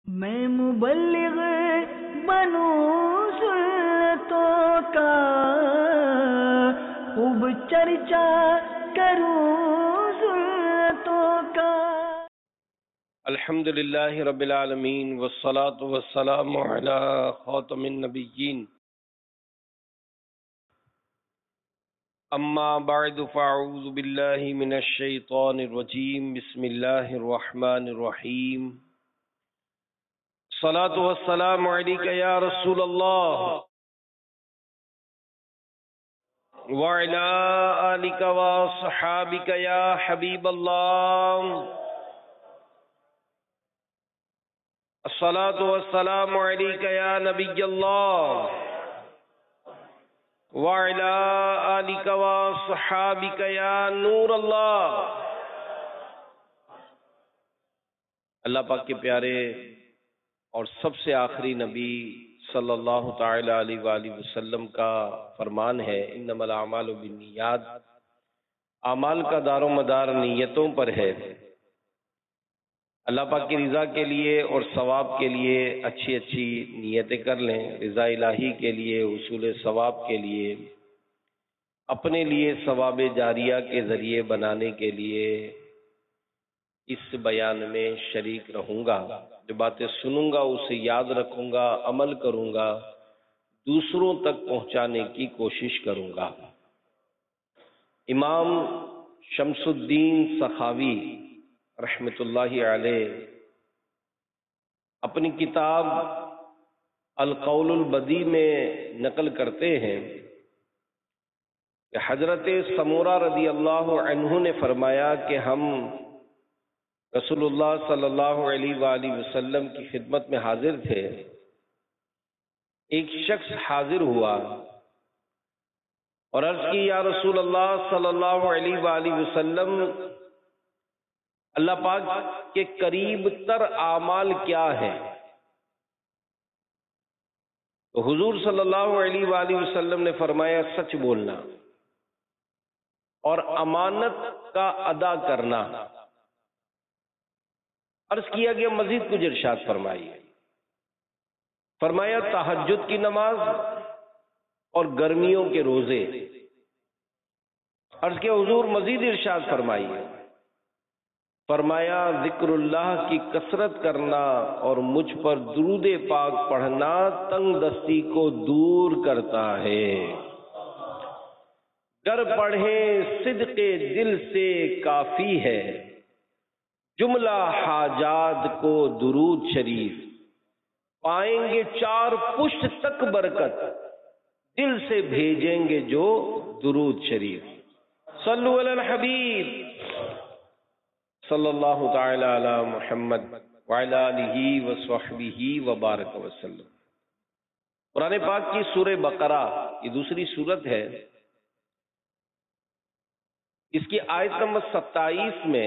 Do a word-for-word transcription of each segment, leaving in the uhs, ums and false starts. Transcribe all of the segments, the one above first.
میں مبلغ بنوں سلطوں کا، خوب چرچا کروں سلطوں کا۔ الحمد للہ رب العالمین والصلاة والسلام علی خاتم النبیین، اما بعد فاعوذ باللہ من الشیطان الرجیم، بسم اللہ الرحمن الرحیم۔ الصلاة والسلام علیک یا رسول اللہ وعلی آلک وصحابک یا حبیب اللہ۔ الصلاة والسلام علیک یا نبی اللہ وعلی آلک وصحابک یا نور اللہ۔ اللہ پاک کے پیارے اور سب سے آخری نبی صلی اللہ تعالی علیہ وآلہ وسلم کا فرمان ہے، انما الاعمال بالنیات، اعمال کا دار و مدار نیتوں پر ہے۔ اللہ پاک کی رضا کے لیے اور ثواب کے لیے اچھی اچھی نیتیں کر لیں، رضا الہی کے لیے، حصول ثواب کے لیے، اپنے لیے ثواب جاریہ کے ذریعے بنانے کے لیے اس بیان میں شریک رہوں گا۔ جو باتیں سنوں گا اسے یاد رکھوں گا، عمل کروں گا، دوسروں تک پہنچانے کی کوشش کروں گا۔ امام شمس الدین سخاوی رحمۃ اللہ علیہ اپنی کتاب القول البدیع میں نقل کرتے ہیں کہ حضرت سمورہ رضی اللہ عنہ نے فرمایا کہ ہم رسول اللہ صلی اللہ علیہ وآلہ وسلم کی خدمت میں حاضر تھے۔ ایک شخص حاضر ہوا اور عرض کی، یا رسول اللہ صلی اللہ علیہ وآلہ وسلم، اللہ پاک کے قریب تر اعمال کیا ہے؟ تو حضور صلی اللہ علیہ وآلہ وسلم نے فرمایا، سچ بولنا اور امانت کا ادا کرنا۔ عرض کیا گیا مزید کچھ ارشاد فرمائیے۔ فرمایا تہجد کی نماز اور گرمیوں کے روزے۔ عرض کیا حضور مزید ارشاد فرمائیے۔ فرمایا ذکر اللہ کی کثرت کرنا اور مجھ پر درود پاک پڑھنا تنگ دستی کو دور کرتا ہے۔ گر پڑھیں صدق دل سے کافی ہے، جملہ حاجات کو درود شریف، پائیں گے چار پشت تک برکت، دل سے بھیجیں گے جو درود شریف۔ صلو علی الحبیب صلی اللہ تعالی علی محمد وعلی آلہ وصحبہ وبارک وسلم۔ قرآن پاک کی سورہ بقرہ یہ دوسری سورت ہے۔ اس کی آیت نمبر ستائیس میں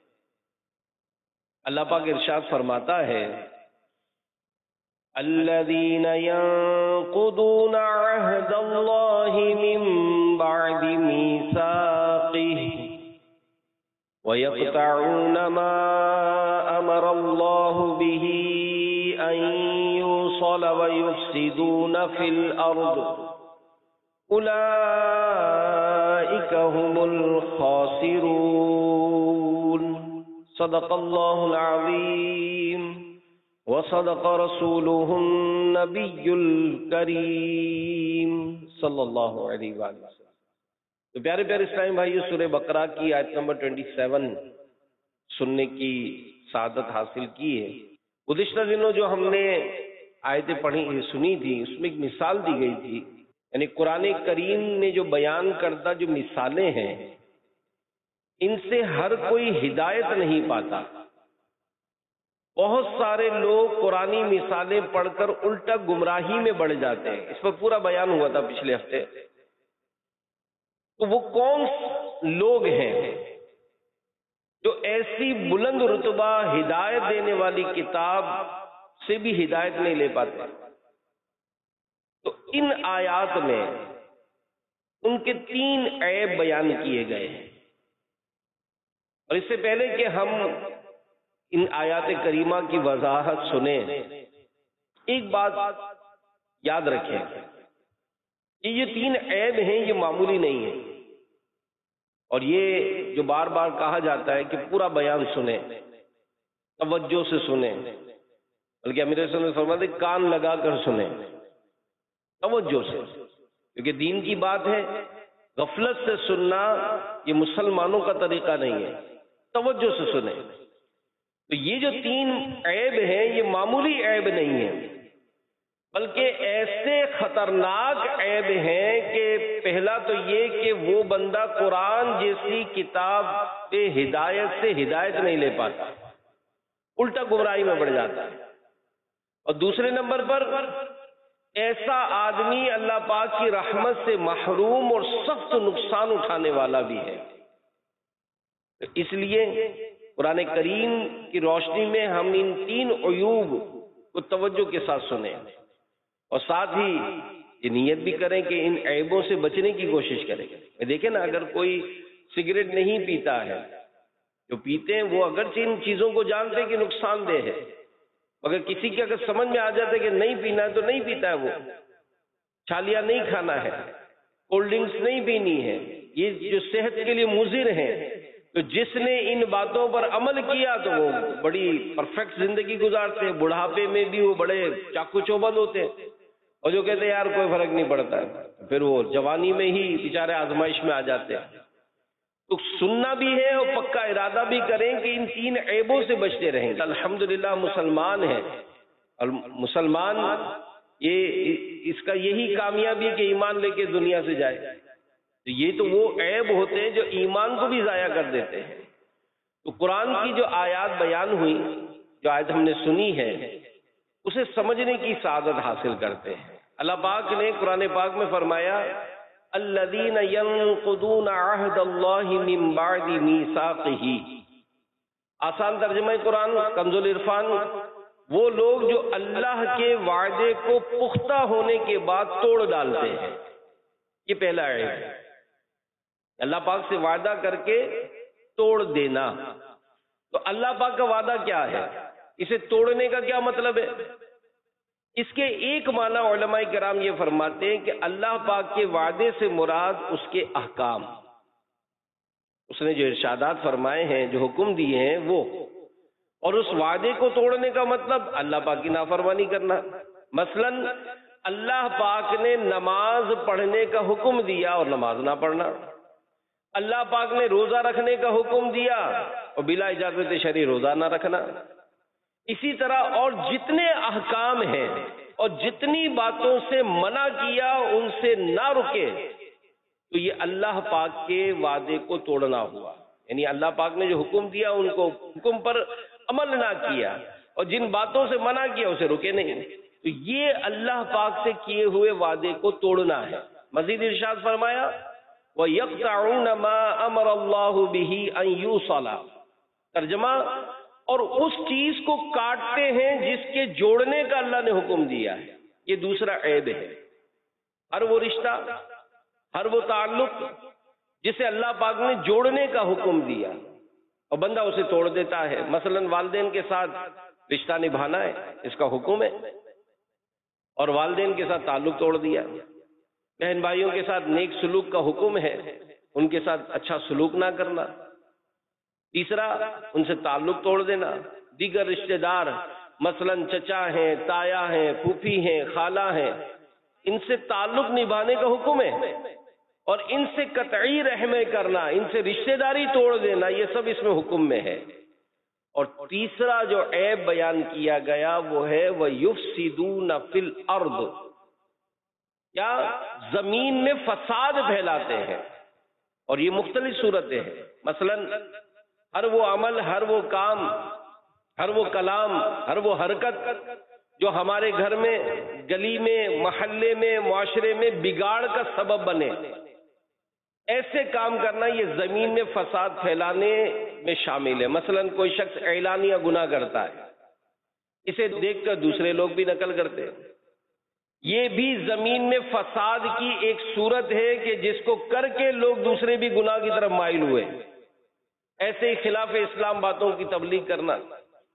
اللہ پاک ارشاد فرماتا ہے، الذین ينقضون عہد اللہ من بعد میثاقہ وَيَقْطَعُونَ مَا أَمَرَ اللَّهُ بِهِ أَن يُوصَلَ وَيُفْسِدُونَ فِي الْأَرْضِ أُولَئِكَ هُمُ الْخَاسِرُونَ۔ صدق اللہ العظیم وصدق رسولہ النبی الکریم صلی اللہ علیہ وآلہ وسلم۔ تو پیارے پیارے اسلامی بھائیو، سورہ بقرہ کی آیت نمبر ستائیس سننے کی سعادت حاصل کی ہے۔ گزشتہ دنوں جو ہم نے آیتیں پڑھی سنی تھی، اس میں ایک مثال دی گئی تھی، یعنی قرآن کریم میں جو بیان کردہ جو مثالیں ہیں، ان سے ہر کوئی ہدایت نہیں پاتا۔ بہت سارے لوگ قرآنی مثالیں پڑھ کر الٹا گمراہی میں بڑھ جاتے ہیں۔ اس پر پورا بیان ہوا تھا پچھلے ہفتے۔ تو وہ کون لوگ ہیں جو ایسی بلند رتبہ ہدایت دینے والی کتاب سے بھی ہدایت نہیں لے پاتے؟ تو ان آیات میں ان کے تین عیب بیان کیے گئے ہیں۔ اور اس سے پہلے کہ ہم ان آیات کریمہ کی وضاحت سنیں، ایک بات یاد رکھیں کہ یہ تین عیب ہیں، یہ معمولی نہیں ہے، اور یہ جو بار بار کہا جاتا ہے کہ پورا بیان سنیں، توجہ سے سنیں، بلکہ امیر صلی اللہ علیہ وسلم نے فرمایا کان لگا کر سنیں، توجہ سے، کیونکہ دین کی بات ہے، غفلت سے سننا یہ مسلمانوں کا طریقہ نہیں ہے، توجہ سے سنیں۔ تو یہ جو تین عیب ہیں یہ معمولی عیب نہیں ہے، بلکہ ایسے خطرناک عیب ہیں کہ پہلا تو یہ کہ وہ بندہ قرآن جیسی کتاب پہ ہدایت سے ہدایت نہیں لے پاتا، الٹا گمراہی میں بڑھ جاتا ہے، اور دوسرے نمبر پر ایسا آدمی اللہ پاک کی رحمت سے محروم اور سخت نقصان اٹھانے والا بھی ہے۔ تو اس لیے قرآن کریم کی روشنی میں ہم ان تین عیوب کو توجہ کے ساتھ سنیں، اور ساتھ ہی یہ نیت بھی کریں کہ ان عیبوں سے بچنے کی کوشش کریں۔ دیکھیں نا، اگر کوئی سگریٹ نہیں پیتا ہے، جو پیتے ہیں وہ اگرچہ ان چیزوں کو جانتے ہیں کہ نقصان دہ ہے، مگر کسی کے اگر سمجھ میں آ جاتا ہے کہ نہیں پینا ہے تو نہیں پیتا ہے، وہ چھالیاں نہیں کھانا ہے، کولڈ ڈرنکس نہیں پینی ہے، یہ جو صحت کے لیے مضر ہیں، تو جس نے ان باتوں پر عمل کیا تو وہ بڑی پرفیکٹ زندگی گزارتے ہیں، بڑھاپے میں بھی وہ بڑے چاقو چوبند ہوتے ہیں، اور جو کہتے ہیں یار کوئی فرق نہیں پڑتا ہے، پھر وہ جوانی میں ہی بیچارے آزمائش میں آ جاتے ہیں۔ تو سننا بھی ہے اور پکا ارادہ بھی کریں کہ ان تین عیبوں سے بچتے رہیں۔ الحمدللہ مسلمان ہیں، اور مسلمان یہ اس کا یہی کامیابی ہے کہ ایمان لے کے دنیا سے جائے، تو یہ تو وہ عیب ہوتے ہیں جو ایمان کو بھی ضائع کر دیتے ہیں۔ تو قرآن کی جو آیات بیان ہوئی، جو آیت ہم نے سنی ہے، اسے سمجھنے کی سعادت حاصل کرتے ہیں۔ اللہ پاک نے قرآن پاک میں فرمایا الذین ینقضون عہد اللہ من بعد میثاقہ، آسان ترجمہ قرآن کنز العرفان، وہ لوگ جو اللہ کے وعدے کو پختہ ہونے کے بعد توڑ ڈالتے ہیں، یہ پہلا عیب ہے، اللہ پاک سے وعدہ کر کے توڑ دینا۔ تو اللہ پاک کا وعدہ کیا ہے، اسے توڑنے کا کیا مطلب ہے؟ اس کے ایک معنی علماء کرام یہ فرماتے ہیں کہ اللہ پاک کے وعدے سے مراد اس کے احکام، اس نے جو ارشادات فرمائے ہیں، جو حکم دیے ہیں وہ، اور اس وعدے کو توڑنے کا مطلب اللہ پاک کی نافرمانی کرنا۔ مثلا اللہ پاک نے نماز پڑھنے کا حکم دیا اور نماز نہ پڑھنا، اللہ پاک نے روزہ رکھنے کا حکم دیا اور بلا اجازت شرعی روزہ نہ رکھنا۔ اسی طرح اور جتنے احکام ہیں اور جتنی باتوں سے منع کیا ان سے نہ رکے، تو یہ اللہ پاک کے وعدے کو توڑنا ہوا، یعنی اللہ پاک نے جو حکم دیا ان کو حکم پر عمل نہ کیا، اور جن باتوں سے منع کیا اسے رکے نہیں، تو یہ اللہ پاک سے کیے ہوئے وعدے کو توڑنا ہے۔ مزید ارشاد فرمایا وَيَقْطَعُونَ مَا أَمَرَ اللَّهُ بِهِ أَن يُوصَلَ، ترجمہ اور اس چیز کو کاٹتے ہیں جس کے جوڑنے کا اللہ نے حکم دیا ہے، یہ دوسرا عیب ہے۔ ہر وہ رشتہ، ہر وہ تعلق جسے اللہ پاک نے جوڑنے کا حکم دیا اور بندہ اسے توڑ دیتا ہے، مثلا والدین کے ساتھ رشتہ نبھانا ہے، اس کا حکم ہے، اور والدین کے ساتھ تعلق توڑ دیا۔ بہن بھائیوں کے ساتھ نیک سلوک کا حکم ہے، ان کے ساتھ اچھا سلوک نہ کرنا۔ تیسرا ان سے تعلق توڑ دینا۔ دیگر رشتہ دار مثلا چچا ہیں، تایا ہیں، پھوپھی ہیں، خالہ ہیں، ان سے تعلق نبھانے کا حکم ہے، اور ان سے قطعی رحمیں کرنا، ان سے رشتہ داری توڑ دینا، یہ سب اس میں حکم میں ہے۔ اور تیسرا جو عیب بیان کیا گیا وہ ہے وَيُفْسِدُونَ فِي الْأَرْضِ، کیا زمین میں فساد پھیلاتے ہیں، اور یہ مختلف صورتیں ہیں۔ مثلا ہر وہ عمل، ہر وہ کام، ہر وہ کلام، ہر وہ حرکت جو ہمارے گھر میں، گلی میں، محلے میں، معاشرے میں بگاڑ کا سبب بنے، ایسے کام کرنا یہ زمین میں فساد پھیلانے میں شامل ہے۔ مثلا کوئی شخص اعلانیہ گناہ کرتا ہے، اسے دیکھ کر دوسرے لوگ بھی نقل کرتے ہیں، یہ بھی زمین میں فساد کی ایک صورت ہے کہ جس کو کر کے لوگ دوسرے بھی گناہ کی طرف مائل ہوئے۔ ایسے ہی خلاف اسلام باتوں کی تبلیغ کرنا،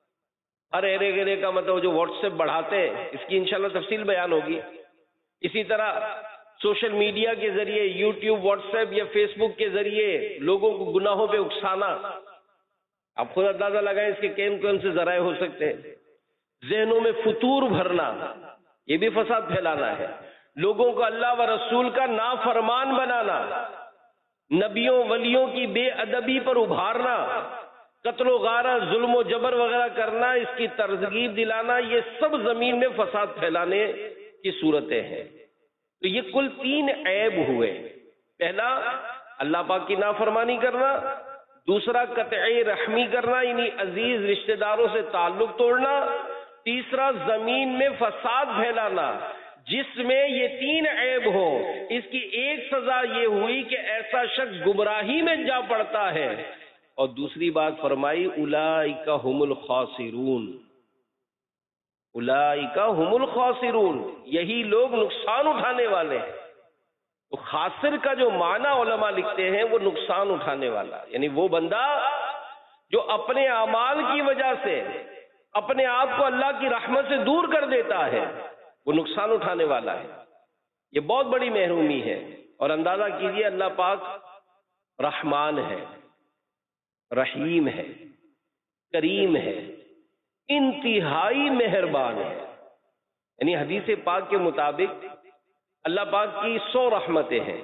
ہر ایرے گیرے کا مطلب جو واٹس ایپ بڑھاتے ہیں، اس کی انشاءاللہ تفصیل بیان ہوگی. اسی طرح سوشل میڈیا کے ذریعے، یوٹیوب، واٹس ایپ یا فیس بک کے ذریعے لوگوں کو گناہوں پہ اکسانا، آپ خود اندازہ لگائیں اس کے کون کون سے ذرائع ہو سکتے ہیں. ذہنوں میں فتور بھرنا، یہ بھی فساد پھیلانا ہے. لوگوں کو اللہ و رسول کا نافرمان بنانا، نبیوں ولیوں کی بے ادبی پر ابھارنا، قتل و غارت، ظلم و جبر وغیرہ کرنا، اس کی ترغیب دلانا، یہ سب زمین میں فساد پھیلانے کی صورتیں ہیں. تو یہ کل تین عیب ہوئے. پہلا اللہ پاک کی نافرمانی کرنا، دوسرا قطعی رحمی کرنا یعنی عزیز رشتہ داروں سے تعلق توڑنا، تیسرا زمین میں فساد پھیلانا. جس میں یہ تین عیب ہو، اس کی ایک سزا یہ ہوئی کہ ایسا شخص گمراہی میں جا پڑتا ہے. اور دوسری بات فرمائی اولئک هم الخاسرون، اولئک هم الخاسرون، یہی لوگ نقصان اٹھانے والے ہیں. تو خاسر کا جو معنی علماء لکھتے ہیں وہ نقصان اٹھانے والا، یعنی وہ بندہ جو اپنے اعمال کی وجہ سے اپنے آپ کو اللہ کی رحمت سے دور کر دیتا ہے، وہ نقصان اٹھانے والا ہے. یہ بہت بڑی محرومی ہے. اور اندازہ کیجئے اللہ پاک رحمان ہے، رحیم ہے، کریم ہے، انتہائی مہربان ہے. یعنی حدیث پاک کے مطابق اللہ پاک کی سو رحمتیں ہیں،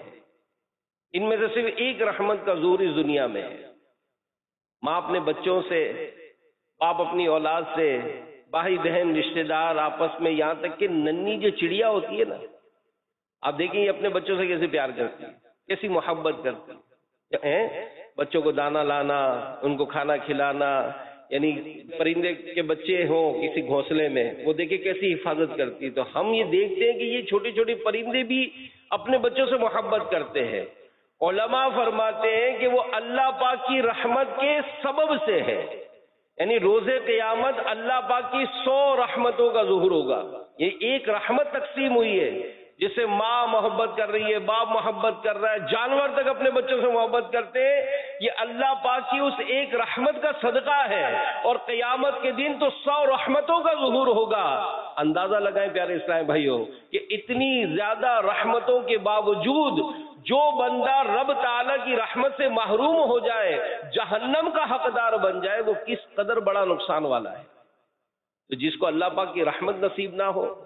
ان میں سے صرف ایک رحمت کا ظہور اس دنیا میں ہے. ماں اپنے بچوں سے، باپ اپنی اولاد سے، بھائی بہن رشتہ دار آپس میں، یہاں تک کہ ننھی جو چڑیا ہوتی ہے نا، آپ دیکھیں یہ اپنے بچوں سے کیسے پیار کرتی ہے، کیسی محبت کرتی ہے. بچوں کو دانا لانا، ان کو کھانا کھلانا، یعنی پرندے کے بچے ہوں کسی گھونسلے میں، وہ دیکھیں کیسی حفاظت کرتی. تو ہم یہ دیکھتے ہیں کہ یہ چھوٹے چھوٹے پرندے بھی اپنے بچوں سے محبت کرتے ہیں. علماء فرماتے ہیں کہ وہ اللہ پاک کی رحمت کے سبب سے ہے. یعنی روز قیامت اللہ پاک کی سو رحمتوں کا ظہور ہوگا. یہ ایک رحمت تقسیم ہوئی ہے جس سے ماں محبت کر رہی ہے، باپ محبت کر رہا ہے، جانور تک اپنے بچوں سے محبت کرتے ہیں. یہ اللہ پاک کی اس ایک رحمت کا صدقہ ہے. اور قیامت کے دن تو سو رحمتوں کا ظہور ہوگا. اندازہ لگائیں پیارے اسلام بھائیوں کہ اتنی زیادہ رحمتوں کے باوجود جو بندہ رب تعالیٰ کی رحمت سے محروم ہو جائے، جہنم کا حقدار بن جائے، وہ کس قدر بڑا نقصان والا ہے. تو جس کو اللہ پاک کی رحمت نصیب نہ ہو،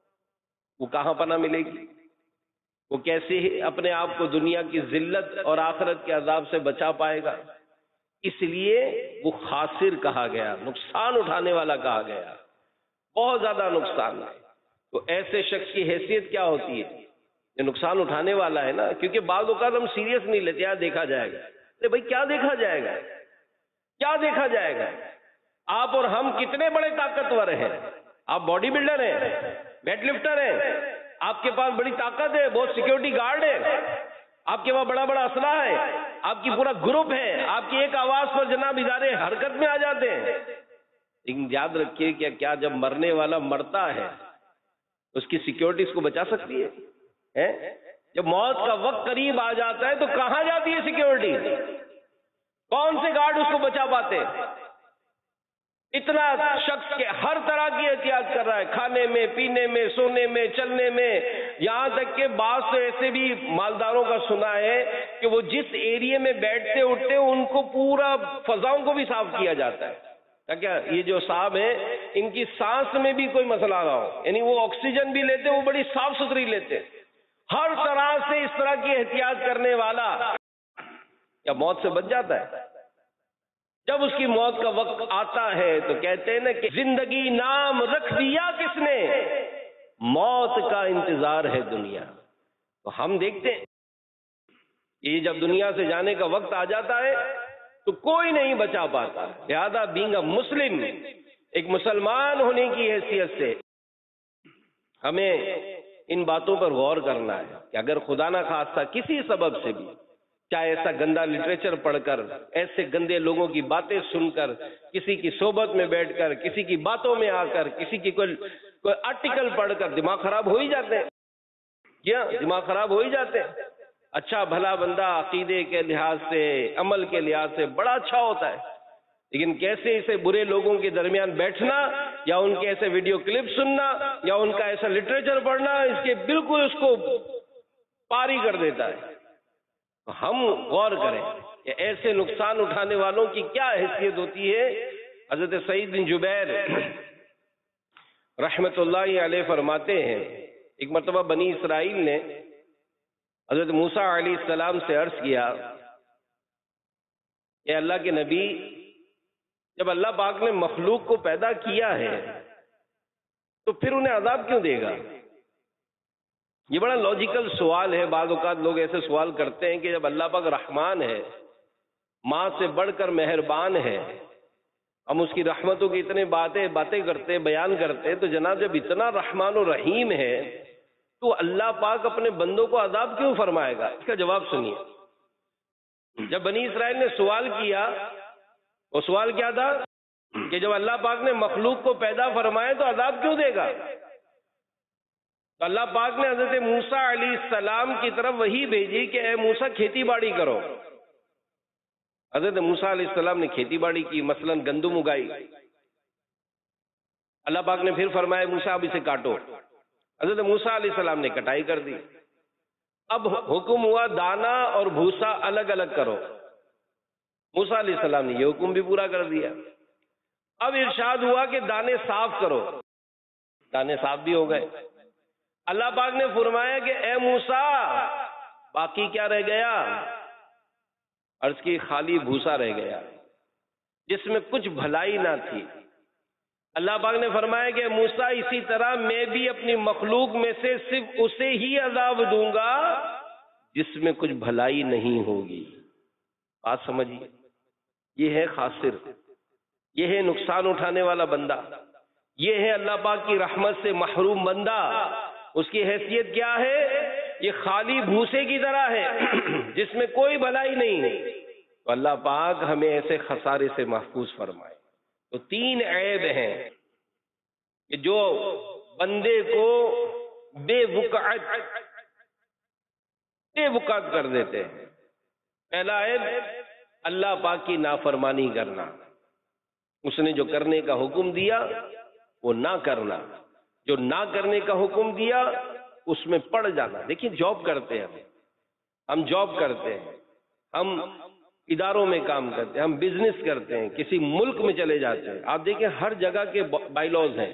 وہ کہاں پناہ ملے گی؟ وہ کیسے اپنے آپ کو دنیا کی ذلت اور آخرت کے عذاب سے بچا پائے گا؟ اس لیے وہ خاسر کہا گیا، نقصان اٹھانے والا کہا گیا، بہت زیادہ نقصان ہے. تو ایسے شخص کی حیثیت کیا ہوتی ہے جو نقصان اٹھانے والا ہے نا؟ کیونکہ بعض اوقات ہم سیریس نہیں لیتے، یار دیکھا جائے گا. ارے بھائی کیا دیکھا جائے گا؟ کیا دیکھا جائے گا؟ آپ اور ہم کتنے بڑے طاقتور ہیں. آپ باڈی بلڈر ہیں، ویٹ لفٹر ہیں، آپ کے پاس بڑی طاقت ہے، بہت سیکیورٹی گارڈ ہے، آپ کے پاس بڑا بڑا اسلحہ ہے، آپ کی پورا گروپ ہے، آپ کی ایک آواز پر جناب ادارے حرکت میں آ جاتے ہیں. لیکن یاد رکھیے کہ کیا جب مرنے والا مرتا ہے اس کی سیکیورٹی اس کو بچا سکتی ہے؟ جب موت کا وقت قریب آ جاتا ہے تو کہاں جاتی ہے سیکیورٹی؟ کون سے گارڈ اس کو بچا پاتے؟ اتنا شخص کے ہر طرح کی احتیاط کر رہا ہے، کھانے میں، پینے میں، سونے میں، چلنے میں. یہاں تک کہ بعض تو ایسے بھی مالداروں کا سنا ہے کہ وہ جس ایریے میں بیٹھتے اٹھتے ان کو پورا فضاؤں کو بھی صاف کیا جاتا ہے تاکہ یہ جو صاحب ہیں ان کی سانس میں بھی کوئی مسئلہ نہ ہو. یعنی وہ آکسیجن بھی لیتے، وہ بڑی صاف ستھری لیتے. ہر طرح سے اس طرح کی احتیاط کرنے والا کیا موت سے بچ جاتا ہے؟ جب اس کی موت کا وقت آتا ہے تو کہتے ہیں نا کہ زندگی نام رکھ دیا کس نے، موت کا انتظار ہے دنیا. تو ہم دیکھتے ہیں یہ جب دنیا سے جانے کا وقت آ جاتا ہے تو کوئی نہیں بچا پاتا. لہذا بینگ اے مسلم، ایک مسلمان ہونے کی حیثیت سے ہمیں ان باتوں پر غور کرنا ہے کہ اگر خدا نہ خواستہ کسی سبب سے بھی، چاہے ایسا گندا لٹریچر پڑھ کر، ایسے گندے لوگوں کی باتیں سن کر، کسی کی صحبت میں بیٹھ کر، کسی کی باتوں میں آ کر، کسی کی کوئی کوئی آرٹیکل پڑھ کر دماغ خراب ہو ہی جاتے ہیں. کیا دماغ خراب ہو ہی جاتے ہیں؟ اچھا بھلا بندہ عقیدے کے لحاظ سے، عمل کے لحاظ سے بڑا اچھا ہوتا ہے، لیکن کیسے اسے برے لوگوں کے درمیان بیٹھنا یا ان کے ایسے ویڈیو کلپ سننا یا ان کا ایسا لٹریچر پڑھنا، اس کے بالکل اس کو پاری کر دیتا ہے۔ ہم غور کریں کہ ایسے نقصان اٹھانے والوں کی کیا حیثیت ہوتی ہے۔ حضرت سعید بن جبیر رحمت اللہ علیہ فرماتے ہیں، ایک مرتبہ بنی اسرائیل نے حضرت موسیٰ علیہ السلام سے عرض کیا کہ اللہ کے نبی، جب اللہ پاک نے مخلوق کو پیدا کیا ہے تو پھر انہیں عذاب کیوں دے گا؟ یہ بڑا لاجیکل سوال ہے۔ بعض اوقات لوگ ایسے سوال کرتے ہیں کہ جب اللہ پاک رحمان ہے، ماں سے بڑھ کر مہربان ہے، ہم اس کی رحمتوں کی اتنے باتیں باتیں کرتے بیان کرتے، تو جناب جب اتنا رحمان و رحیم ہے تو اللہ پاک اپنے بندوں کو عذاب کیوں فرمائے گا؟ اس کا جواب سنیے۔ جب بنی اسرائیل نے سوال کیا، وہ سوال کیا تھا کہ جب اللہ پاک نے مخلوق کو پیدا فرمائے تو عذاب کیوں دے گا؟ تو اللہ پاک نے حضرت موسیٰ علیہ السلام کی طرف وحی بھیجی کہ اے موسیٰ کھیتی باڑی کرو۔ حضرت موسیٰ علیہ السلام نے کھیتی باڑی کی، مثلا گندم اگائی۔ اللہ پاک نے پھر فرمایا موسیٰ اب اسے کاٹو۔ حضرت موسیٰ علیہ السلام نے کٹائی کر دی۔ اب حکم ہوا دانا اور بھوسا الگ الگ کرو۔ موسیٰ علیہ السلام نے یہ حکم بھی پورا کر دیا۔ اب ارشاد ہوا کہ دانے صاف کرو، دانے صاف بھی ہو گئے۔ اللہ پاک نے فرمایا کہ اے موسیٰ باقی کیا رہ گیا؟ عرض کی خالی بھوسا رہ گیا جس میں کچھ بھلائی نہ تھی۔ اللہ پاک نے فرمایا کہ موسیٰ اسی طرح میں بھی اپنی مخلوق میں سے صرف اسے ہی عذاب دوں گا جس میں کچھ بھلائی نہیں ہوگی۔ بات سمجھیے، یہ ہے خاسر، یہ ہے نقصان اٹھانے والا بندہ، یہ ہے اللہ پاک کی رحمت سے محروم بندہ۔ اس کی حیثیت کیا ہے؟ یہ خالی بھوسے کی طرح ہے جس میں کوئی بھلائی نہیں ہے۔ تو اللہ پاک ہمیں ایسے خسارے سے محفوظ فرمائے۔ تو تین عیب ہیں کہ جو بندے کو بے وقعت بے وقعت کر دیتے ہیں۔ پہلا عیب اللہ پاک کی نافرمانی کرنا، اس نے جو کرنے کا حکم دیا وہ نہ کرنا، جو نہ کرنے کا حکم دیا اس میں پڑ جانا۔ دیکھیں جاب کرتے ہیں، ہم جاب کرتے ہیں، ہم اداروں میں کام کرتے ہیں، ہم بزنس کرتے ہیں، کسی ملک میں چلے جاتے ہیں، آپ دیکھیں ہر جگہ کے بائی لاز ہیں۔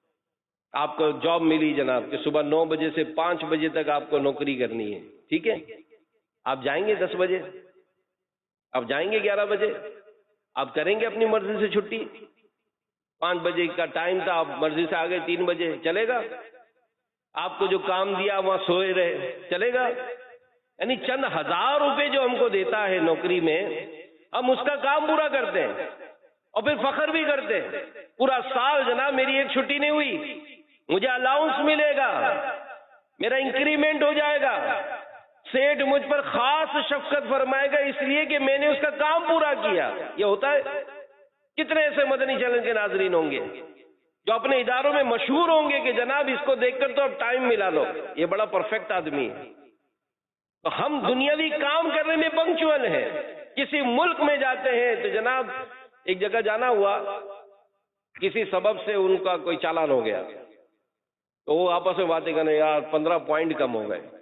آپ کو جاب ملی جناب کہ صبح نو بجے سے پانچ بجے تک آپ کو نوکری کرنی ہے، ٹھیک ہے؟ آپ جائیں گے دس بجے، آپ جائیں گے گیارہ بجے، آپ کریں گے اپنی مرضی سے چھٹی؟ پانچ بجے کا ٹائم تھا، آپ مرضی سے آگے تین بجے، چلے گا؟ آپ کو جو کام دیا وہاں سوئے رہے، چلے گا؟ یعنی چند ہزار روپے جو ہم کو دیتا ہے نوکری میں، ہم اس کا کام پورا کرتے ہیں اور پھر فخر بھی کرتے ہیں پورا سال جناب میری ایک چھٹی نہیں ہوئی، مجھے الاؤنس ملے گا، میرا انکریمنٹ ہو جائے گا، سیٹ مجھ پر خاص شفقت فرمائے گا اس لیے کہ میں نے اس کا کام پورا کیا۔ یہ ہوتا ہے؟ کتنے ایسے مدنی چینل کے ناظرین ہوں گے جو اپنے اداروں میں مشہور ہوں گے کہ جناب اس کو دیکھ کر تو اب ٹائم ملا لو، یہ بڑا پرفیکٹ آدمی ہے۔ تو ہم دنیاوی کام کرنے میں پنکچوئل ہیں، کسی ملک میں جاتے ہیں تو جناب ایک جگہ جانا ہوا، کسی سبب سے ان کا کوئی چالان ہو گیا تو وہ آپس میں باتیں کرنے، یار پندرہ پوائنٹ کم ہو گئے،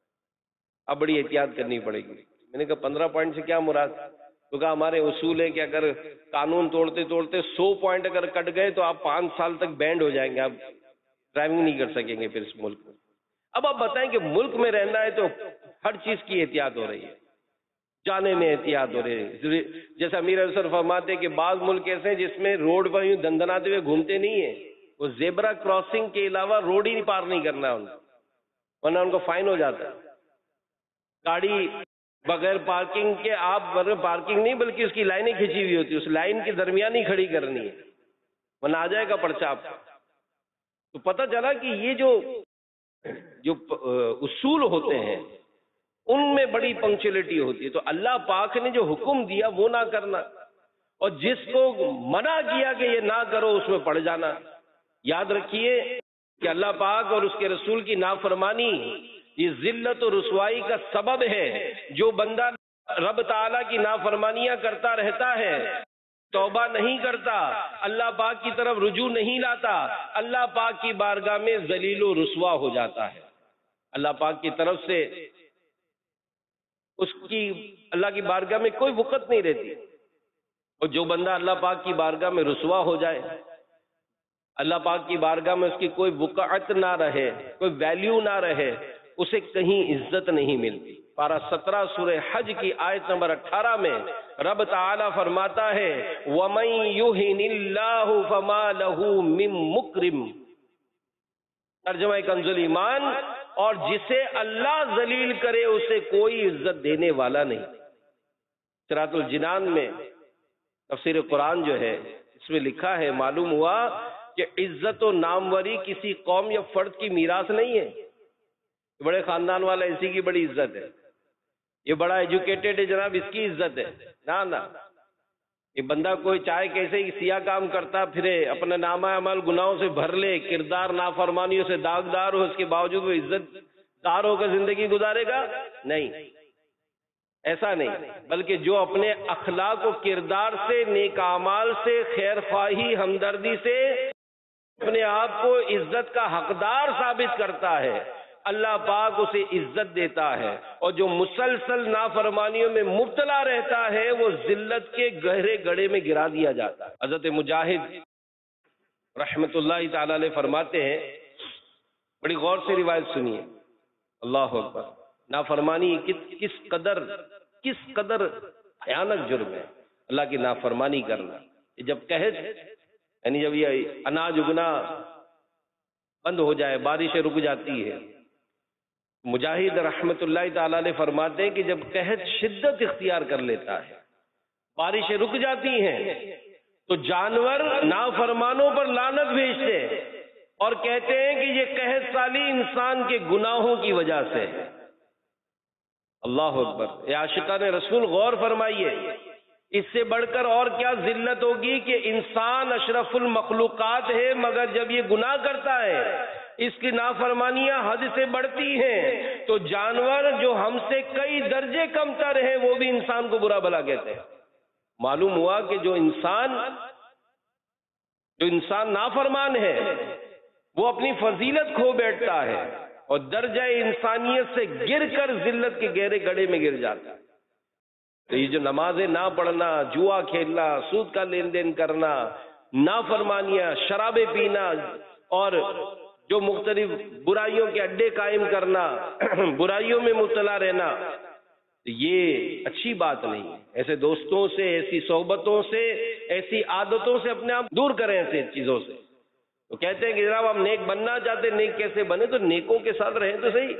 اب بڑی احتیاط کرنی پڑے گی۔ میں نے کہا پندرہ پوائنٹ سے کیا مراد؟ تو کہا ہمارے اصول ہے کہ اگر قانون توڑتے توڑتے سو پوائنٹ اگر کٹ گئے تو آپ پانچ سال تک بینڈ ہو جائیں گے، آپ ڈرائیونگ نہیں کر سکیں گے پھر اس ملک میں۔ اب آپ بتائیں کہ ملک میں رہنا ہے تو ہر چیز کی احتیاط ہو رہی ہے، جانے میں احتیاط ہو رہی ہے۔ جیسا امیر افسر فرماتے کہ بعض ملک ایسے ہیں جس میں روڈ پر یوں دندناتے ہوئے گھومتے نہیں ہیں، وہ زیبرا کراسنگ کے علاوہ روڈ ہی پار نہیں کرنا ہے ان کو، ورنہ ان کو فائن ہو جاتا ہے۔ گاڑی بغیر پارکنگ کے، آپ بغیر پارکنگ نہیں بلکہ اس کی لائنیں کھینچی ہوئی ہوتی ہے، اس لائن کے درمیان ہی کھڑی کرنی ہے ورنہ آ جائے گا پرچہ آپ کو۔ تو پتہ چلا کہ یہ جو جو اصول ہوتے ہیں ان میں بڑی پنکچولیٹی ہوتی ہے۔ تو اللہ پاک نے جو حکم دیا وہ نہ کرنا، اور جس کو منع کیا کہ یہ نہ کرو اس میں پڑ جانا۔ یاد رکھیے کہ اللہ پاک اور اس کے رسول کی نافرمانی یہ ذلت و رسوائی کا سبب ہے۔ جو بندہ رب تعالیٰ کی نافرمانیاں کرتا رہتا ہے توبہ نہیں کرتا، اللہ پاک کی طرف رجوع نہیں لاتا، اللہ پاک کی بارگاہ میں ذلیل و رسوا ہو جاتا ہے. اللہ پاک کی طرف سے اس کی اللہ کی بارگاہ میں کوئی وقت نہیں رہتی. اور جو بندہ اللہ پاک کی بارگاہ میں رسوا ہو جائے، اللہ پاک کی بارگاہ میں اس کی کوئی وقعت نہ رہے، کوئی ویلیو نہ رہے، اسے کہیں عزت نہیں ملتی. پارہ سترہ سورہ حج کی آیت نمبر اٹھارہ میں رب تعالی فرماتا ہے وَمَن يُهِنِ اللَّهُ فَمَا لَهُ مِن مُكْرِمٍ. ترجمہ کنز ایمان، اور جسے اللہ ذلیل کرے اسے کوئی عزت دینے والا نہیں. صراط الجنان میں تفسیر قرآن جو ہے اس میں لکھا ہے، معلوم ہوا کہ عزت و ناموری کسی قوم یا فرد کی میراث نہیں ہے. بڑے خاندان والا اسی کی بڑی عزت ہے، یہ بڑا ایجوکیٹڈ ہے جناب اس کی عزت ہے. نہ نہ، یہ بندہ کوئی چاہے کیسے ہی سیاہ کام کرتا پھرے، اپنے نامہ عمل گناہوں سے بھر لے، کردار نافرمانیوں سے داغدار ہو، اس کے باوجود وہ عزت دار ہو کر زندگی گزارے گا؟ نہیں، ایسا نہیں. بلکہ جو اپنے اخلاق و کردار سے، نیک اعمال سے، خیر خواہی، ہمدردی سے اپنے آپ کو عزت کا حقدار ثابت کرتا ہے، اللہ پاک اسے عزت دیتا ہے. اور جو مسلسل نافرمانیوں میں مبتلا رہتا ہے وہ ذلت کے گہرے گڑھے میں گرا دیا جاتا ہے. حضرت مجاہد رحمت اللہ تعالی علیہ فرماتے ہیں، بڑی غور سے روایت سنیے، اللہ اکبر، نافرمانی کس قدر کس قدر بھیانک جرم ہے، اللہ کی نافرمانی کرنا. جب قحط یعنی جب یہ اناج اگنا بند ہو جائے، بارشیں رک جاتی ہے، مجاہد رحمت اللہ تعالی علیہ فرماتے ہیں کہ جب قحط شدت اختیار کر لیتا ہے، بارشیں رک جاتی ہیں، تو جانور نافرمانوں پر لعنت بھیجتے ہیں اور کہتے ہیں کہ یہ قحط سالی انسان کے گناہوں کی وجہ سے ہے. اللہ اکبر. اے عاشقان رسول غور فرمائیے، اس سے بڑھ کر اور کیا ذلت ہوگی کہ انسان اشرف المخلوقات ہے، مگر جب یہ گناہ کرتا ہے، اس کی نافرمانیاں حد سے بڑھتی ہیں، تو جانور جو ہم سے کئی درجے کم تر ہیں وہ بھی انسان کو برا بھلا کہتے ہیں. معلوم ہوا کہ جو انسان جو انسان نافرمان ہے وہ اپنی فضیلت کھو بیٹھتا ہے اور درجہ انسانیت سے گر کر ذلت کے گہرے گڑھے میں گر جاتا ہے. تو یہ جو نمازیں نہ پڑھنا، جوا کھیلنا، سود کا لین دین کرنا، نافرمانیاں، شرابیں پینا اور جو مختلف برائیوں کے اڈے قائم کرنا، برائیوں میں مبتلا رہنا، یہ اچھی بات نہیں ہے. ایسے دوستوں سے، ایسی صحبتوں سے، ایسی عادتوں سے اپنے آپ دور کریں. ایسے چیزوں سے تو کہتے ہیں کہ جناب ہم نیک بننا چاہتے، نیک کیسے بنے؟ تو نیکوں کے ساتھ رہیں تو صحیح.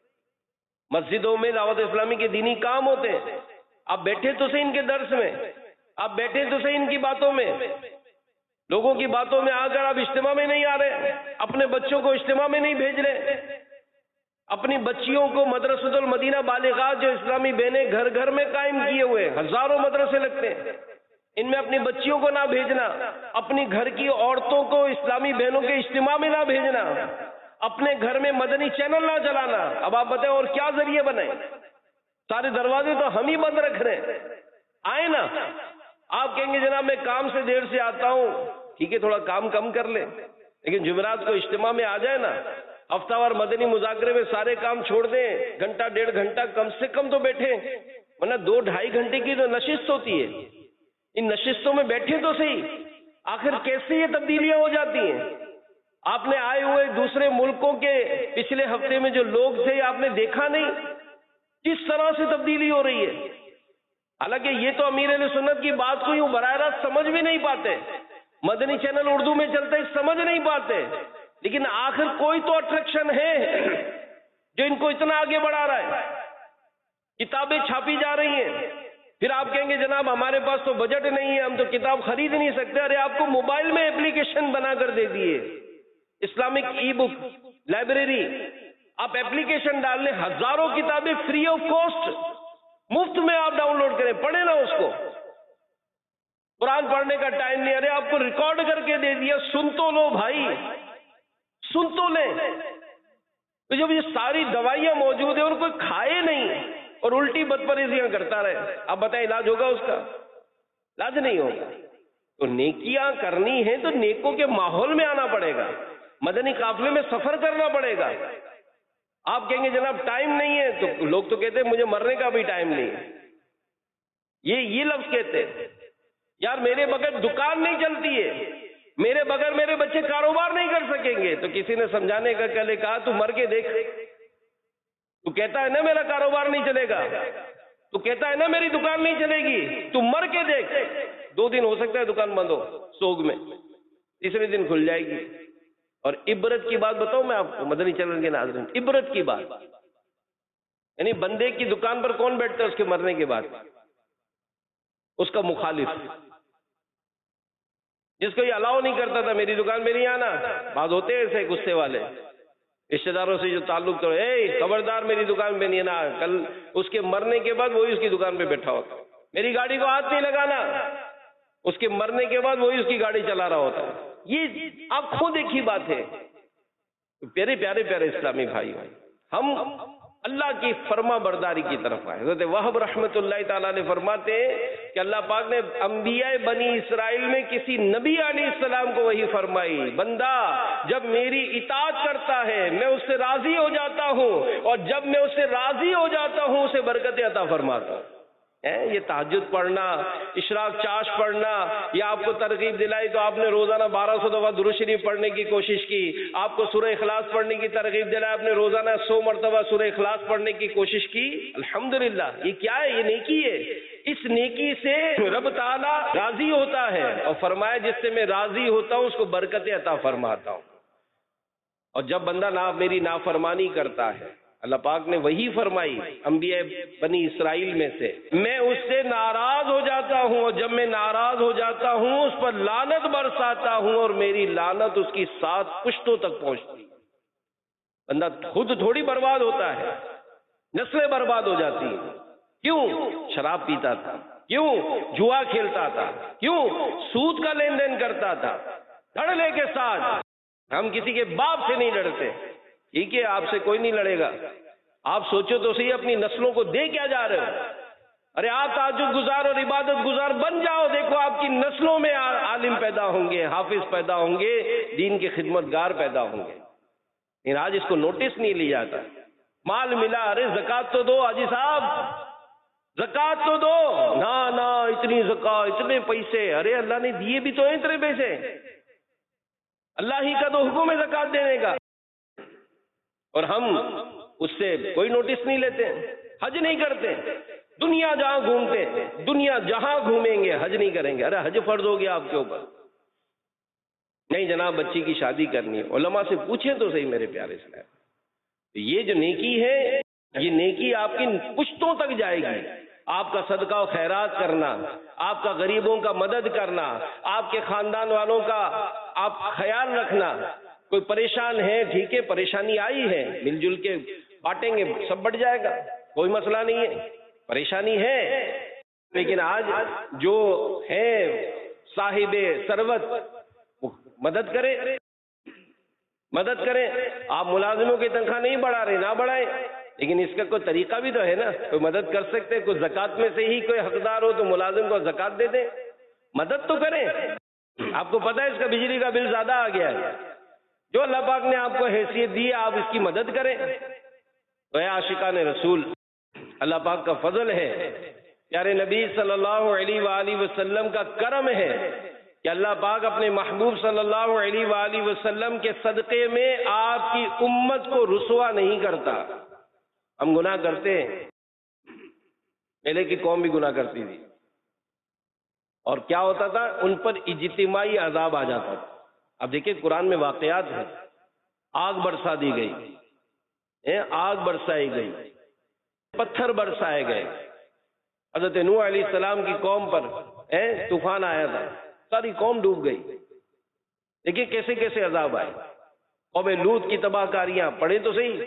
مسجدوں میں دعوت اسلامی کے دینی کام ہوتے ہیں، آپ بیٹھے تو صحیح ان کے درس میں، آپ بیٹھے تو صحیح ان کی باتوں میں. لوگوں کی باتوں میں آ کر آپ اجتماع میں نہیں آ رہے، اپنے بچوں کو اجتماع میں نہیں بھیج رہے، اپنی بچیوں کو مدرسۃ المدینہ بالغات جو اسلامی بہنیں گھر گھر میں قائم کیے ہوئے، ہزاروں مدرسے لگتے ہیں، ان میں اپنی بچیوں کو نہ بھیجنا، اپنی گھر کی عورتوں کو اسلامی بہنوں کے اجتماع میں نہ بھیجنا، اپنے گھر میں مدنی چینل نہ چلانا. اب آپ بتائیں اور کیا ذریعے بنائیں؟ سارے دروازے تو ہم ہی بند رکھ رہے ہیں. آئے نا، آپ کہیں گے جناب میں کام سے دیر سے آتا ہوں، ٹھیک ہے تھوڑا کام کم کر لیں، لیکن جمعرات کو اجتماع میں آ جائے نا، ہفتہ وار مدنی مذاکرے میں سارے کام چھوڑ دیں، گھنٹہ ڈیڑھ گھنٹہ کم سے کم تو بیٹھیں، ورنہ دو ڈھائی گھنٹے کی تو نشست ہوتی ہے. ان نشستوں میں بیٹھے تو صحیح. آخر کیسے یہ تبدیلیاں ہو جاتی ہیں؟ آپ نے آئے ہوئے دوسرے ملکوں کے پچھلے ہفتے میں جو لوگ تھے آپ نے دیکھا نہیں کس طرح سے تبدیلی ہو رہی ہے. حالانکہ یہ تو امیر اہل سنت کی بات کو یوں براہ راست سمجھ بھی نہیں پاتے، مدنی چینل اردو میں چلتے سمجھ نہیں پاتے، لیکن آخر کوئی تو اٹریکشن ہے جو ان کو اتنا آگے بڑھا رہا ہے. کتابیں چھاپی جا رہی ہیں، پھر آپ کہیں گے جناب ہمارے پاس تو بجٹ نہیں ہے، ہم تو کتاب خرید نہیں سکتے. ارے آپ کو موبائل میں اپلیکیشن بنا کر دے دیے، اسلامک ای بک لائبریری، آپ اپلیکیشن ڈال لیں، ہزاروں کتابیں فری آف کاسٹ مفت میں آپ ڈاؤن لوڈ کریں، پڑھیں نا اس کو. قرآن پڑھنے کا ٹائم نہیں، ارے آپ کو ریکارڈ کر کے دے دیا، سن تو لو بھائی، سن تو لیں. تو جب یہ ساری دوائیاں موجود ہیں اور کوئی کھائے نہیں اور الٹی بدپریزیاں کرتا رہے، آپ بتائیں علاج ہوگا اس کا؟ علاج نہیں ہوگا. تو نیکیاں کرنی ہیں تو نیکوں کے ماحول میں آنا پڑے گا، مدنی قافلے میں سفر کرنا پڑے گا۔ آپ کہیں گے جناب ٹائم نہیں ہے، تو لوگ تو کہتے ہیں مجھے مرنے کا بھی ٹائم نہیں ہے، یہ یہ لفظ کہتے ہیں۔ یار میرے بغیر دکان نہیں چلتی ہے، میرے بغیر میرے بچے کاروبار نہیں کر سکیں گے، تو کسی نے سمجھانے کا کہلے کہا تو مر کے دیکھ، تو کہتا ہے نا میرا کاروبار نہیں چلے گا، تو کہتا ہے نا میری دکان نہیں چلے گی، تو مر کے دیکھ، دو دن ہو سکتا ہے دکان بند ہو سوگ میں، تیسرے دن کھل جائے گی۔ اور عبرت کی بات بتاؤں میں آپ کو مدنی چینل کے ناظرین، عبرت کی بات، یعنی بندے کی دکان پر کون بیٹھتا ہے اس کے مرنے کے بعد؟ اس کا مخالف، جس کو یہ الاؤ نہیں کرتا تھا میری دکان میں نہیں آنا۔ بعض ہوتے ہیں ایسے غصے والے رشتے داروں سے جو تعلق کرو، اے خبردار میری دکان پہ نہیں آنا، کل اس کے مرنے کے بعد وہی اس کی دکان پہ بیٹھا ہوتا، میری گاڑی کو ہاتھ نہیں لگانا، اس کے مرنے کے بعد وہی اس کی گاڑی چلا رہا ہوتا ہے۔ یہ آنکھوں دیکھی بات ہے۔ پیارے پیارے پیارے اسلامی بھائی، ہم اللہ کی فرما برداری کی طرف آئے۔ حضرت وہب رحمۃ اللہ تعالیٰ نے فرماتے ہیں کہ اللہ پاک نے انبیاء بنی اسرائیل میں کسی نبی علیہ السلام کو وہی فرمائی، بندہ جب میری اطاعت کرتا ہے میں اس سے راضی ہو جاتا ہوں، اور جب میں اس سے راضی ہو جاتا ہوں اسے برکت عطا فرماتا ہوں۔ یہ تہجد پڑھنا، اشراق چاش پڑھنا، یا آپ کو ترغیب دلائی تو آپ نے روزانہ بارہ سو دفعہ درود شریف پڑھنے کی کوشش کی، آپ کو سورہ اخلاص پڑھنے کی ترغیب دلائی، آپ نے روزانہ سو مرتبہ سورہ اخلاص پڑھنے کی کوشش کی، الحمدللہ یہ کیا ہے؟ یہ نیکی ہے۔ اس نیکی سے رب تعالیٰ راضی ہوتا ہے، اور فرمایا جس سے میں راضی ہوتا ہوں اس کو برکت عطا فرماتا ہوں۔ اور جب بندہ نا میری نافرمانی کرتا ہے، اللہ پاک نے وہی فرمائی انبیاء بنی اسرائیل میں سے، میں اس سے ناراض ہو جاتا ہوں، اور جب میں ناراض ہو جاتا ہوں اس پر لعنت برساتا ہوں، اور میری لعنت اس کی سات پشتوں تک پہنچتی ہے۔ بندہ خود تھوڑی برباد ہوتا ہے، نسلیں برباد ہو جاتی ہیں۔ کیوں؟ شراب پیتا تھا، کیوں جوا کھیلتا تھا، کیوں سود کا لین دین کرتا تھا، دھڑلے کے ساتھ۔ ہم کسی کے باپ سے نہیں لڑتے، ٹھیک ہے آپ سے کوئی نہیں لڑے گا، آپ سوچو تو صحیح اپنی نسلوں کو دے کیا جا رہے ہو؟ ارے آپ تہجد گزار اور عبادت گزار بن جاؤ، دیکھو آپ کی نسلوں میں عالم پیدا ہوں گے، حافظ پیدا ہوں گے، دین کے خدمت گار پیدا ہوں گے۔ لیکن آج اس کو نوٹس نہیں لیا جاتا۔ مال ملا، ارے زکوٰۃ تو دو حاجی صاحب، زکوٰۃ تو دو، نا نا اتنی زکوٰۃ، اتنے پیسے، ارے اللہ نے دیے بھی تو ہیں اتنے پیسے، اللہ ہی کا تو حکم ہے زکوٰۃ دینے کا، اور ہم اس سے کوئی نوٹس نہیں لیتے، حج نہیں کرتے، دنیا جہاں گھومتے، دنیا جہاں گھومیں گے حج نہیں کریں گے۔ ارے حج فرض ہو گیا آپ کے اوپر؟ نہیں جناب بچی کی شادی کرنی ہے، علماء سے پوچھیں تو صحیح میرے پیارے سے۔ یہ جو نیکی ہے یہ نیکی آپ کی پشتوں تک جائے گی، آپ کا صدقہ و خیرات کرنا، آپ کا غریبوں کا مدد کرنا، آپ کے خاندان والوں کا آپ خیال رکھنا۔ کوئی پریشان ہے، ٹھیک ہے پریشانی آئی ہے، مل جل کے بانٹیں گے، سب بٹ جائے گا، کوئی مسئلہ نہیں ہے، پریشانی ہے۔ لیکن آج جو ہے صاحب ثروت وہ مدد کرے، مدد کریں۔ آپ ملازموں کی تنخواہ نہیں بڑھا رہے، نہ بڑھائیں، لیکن اس کا کوئی طریقہ بھی تو ہے نا، کوئی مدد کر سکتے، کوئی زکوٰۃ میں سے ہی کوئی حقدار ہو تو ملازم کو زکوٰۃ دے دیں، مدد تو کریں۔ آپ کو پتہ ہے اس کا بجلی کا بل زیادہ آ گیا ہے، جو اللہ پاک نے آپ کو حیثیت دی آپ اس کی مدد کریں۔ تو اے عاشقان رسول، اللہ پاک کا فضل ہے، پیارے نبی صلی اللہ علیہ وآلہ وسلم کا کرم ہے کہ اللہ پاک اپنے محبوب صلی اللہ علیہ وآلہ وسلم کے صدقے میں آپ کی امت کو رسوا نہیں کرتا۔ ہم گناہ کرتے ہیں، پہلے کی قوم بھی گناہ کرتی تھی، اور کیا ہوتا تھا ان پر اجتماعی عذاب آ جاتا تھا۔ اب دیکھیں قرآن میں واقعات ہیں، آگ برسا دی گئی، آگ برسائی گئی، پتھر برسائے گئے، حضرت نوح علیہ السلام کی قوم پر طوفان آیا تھا، ساری قوم ڈوب گئی۔ دیکھیں کیسے کیسے عذاب آئے۔ قوم لوط کی تباہ کاریاں پڑھیں تو صحیح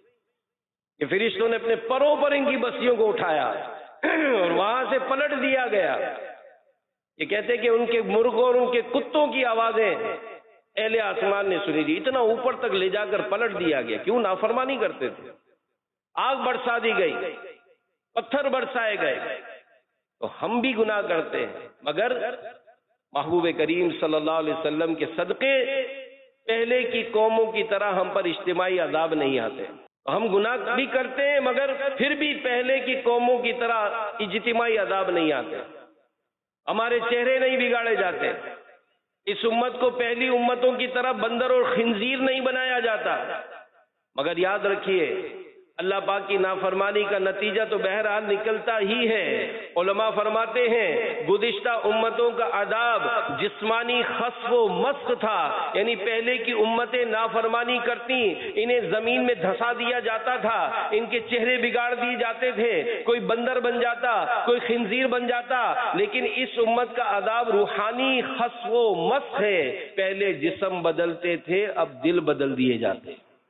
کہ فرشتوں نے اپنے پروں پر ان کی بستیوں کو اٹھایا اور وہاں سے پلٹ دیا گیا۔ یہ کہتے کہ ان کے مرغوں اور ان کے کتوں کی آوازیں اہل آسمان نے سنی تھی، اتنا اوپر تک لے جا کر پلٹ دیا گیا، کیوں نافرمانی کرتے تھے۔ آگ برسا دی گئی، پتھر برسائے گئے۔ تو ہم بھی گناہ کرتے ہیں، مگر محبوب کریم صلی اللہ علیہ وسلم کے صدقے پہلے کی قوموں کی طرح ہم پر اجتماعی عذاب نہیں آتے. ہم گناہ بھی کرتے ہیں مگر پھر بھی پہلے کی قوموں کی طرح اجتماعی عذاب نہیں آتے. ہمارے چہرے نہیں بگاڑے جاتے. اس امت کو پہلی امتوں کی طرح بندر اور خنزیر نہیں بنایا جاتا. مگر یاد رکھیے اللہ پاک کی نافرمانی کا نتیجہ تو بہرحال نکلتا ہی ہے. علماء فرماتے ہیں گزشتہ امتوں کا عذاب جسمانی خسف و مسخ تھا، یعنی پہلے کی امتیں نافرمانی کرتی، انہیں زمین میں دھسا دیا جاتا تھا، ان کے چہرے بگاڑ دیے جاتے تھے، کوئی بندر بن جاتا، کوئی خنزیر بن جاتا. لیکن اس امت کا عذاب روحانی خسف و مسخ ہے. پہلے جسم بدلتے تھے، اب دل بدل دیے جاتے.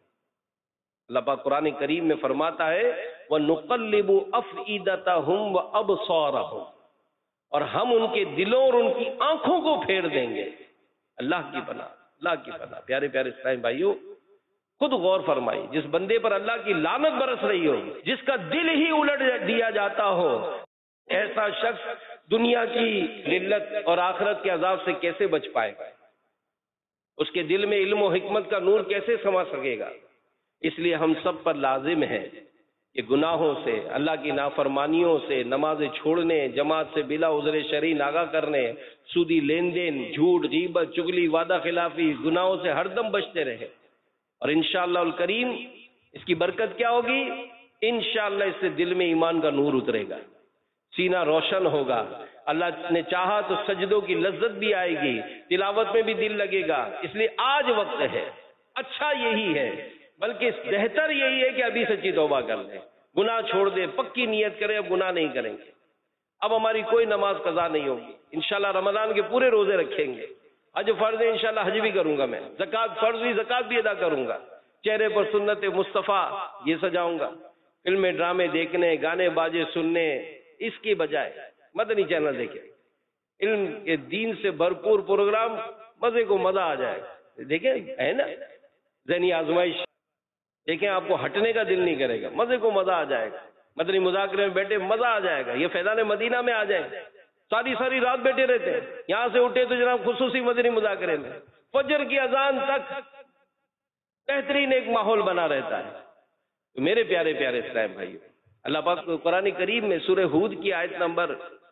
اللہ پاک قرآن کریم میں فرماتا ہے وَنُقَلِّبُ أَفْئِدَتَهُمْ وَأَبْصَارَهُمْ، اور ہم ان کے دلوں اور ان کی آنکھوں کو پھیر دیں گے. اللہ کی پناہ، اللہ کی پناہ. پیارے پیارے اسلام بھائیو، خود غور فرمائی، جس بندے پر اللہ کی لعنت برس رہی ہو، جس کا دل ہی الٹ دیا جاتا ہو، ایسا شخص دنیا کی ذلت اور آخرت کے عذاب سے کیسے بچ پائے گا؟ اس کے دل میں علم و حکمت کا نور کیسے سما سکے گا؟ اس لیے ہم سب پر لازم ہے کہ گناہوں سے، اللہ کی نافرمانیوں سے، نمازیں چھوڑنے، جماعت سے بلا عذر شرعی ناغہ کرنے، سودی لین دین، جھوٹ، غیبت، چگلی، وعدہ خلافی، گناہوں سے ہر دم بچتے رہے. اور انشاءاللہ الکریم اس کی برکت کیا ہوگی؟ انشاءاللہ اس سے دل میں ایمان کا نور اترے گا، سینہ روشن ہوگا. اللہ نے چاہا تو سجدوں کی لذت بھی آئے گی، تلاوت میں بھی دل لگے گا. اس لیے آج وقت ہے، اچھا یہی ہے، بلکہ بہتر یہی ہے کہ ابھی سچی توبہ کر لیں، گناہ چھوڑ دیں، پکی نیت کریں اب گناہ نہیں کریں گے. اب ہماری کوئی نماز قضا نہیں ہوگی، انشاءاللہ رمضان کے پورے روزے رکھیں گے. حج فرض ہے، انشاءاللہ حج بھی کروں گا میں، زکوٰۃ فرض ہوئی زکوٰۃ بھی ادا کروں گا. چہرے پر سنت مصطفیٰ یہ سجاؤں گا. فلمیں ڈرامے دیکھنے، گانے باجے سننے اس کی بجائے مدنی چینل دیکھیں، علم کے دین سے بھرپور پروگرام، مزے کو مزہ آ جائے. دیکھیں ہے نا ذہنی آزمائش، دیکھیں آپ کو ہٹنے کا دل نہیں کرے گا، مزے کو مزہ آ جائے گا. مدنی مذاکرے میں بیٹھے مزہ آ جائے گا. یہ فیضان مدینہ میں آ جائیں، ساری ساری رات بیٹھے رہتے ہیں، یہاں سے اٹھے تو جناب خصوصی مدنی مذاکرے میں فجر کی اذان تک بہترین ایک ماحول بنا رہتا ہے. تو میرے پیارے پیارے اسلام بھائیو، اللہ پاک قرآن کریم میں سورہ ہود کی آیت نمبر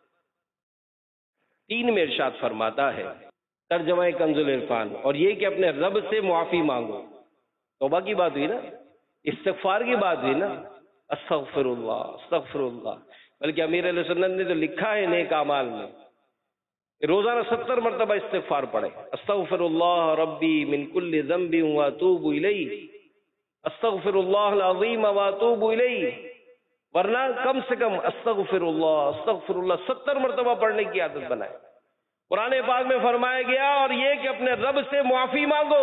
تین میں ارشاد فرماتا ہے، ترجمہ کنز العرفان، اور یہ کہ اپنے رب سے معافی مانگو. توبہ کی بات ہوئی نا، استغفار کی بات ہوئی نا، استغفر اللہ استغفر اللہ. بلکہ امیر علیہ سنت نے تو لکھا ہے نیک اعمال میں روزانہ ستر مرتبہ استغفار پڑھے. استغفر اللہ ربی من کل ذنب واتوب الیہ، استغفر اللہ العظیم واتوب الیہ. ورنہ کم سے کم استغفر اللہ استغفر اللہ ستر مرتبہ پڑھنے کی عادت بنائے. قرآن پاک میں فرمایا گیا اور یہ کہ اپنے رب سے معافی مانگو،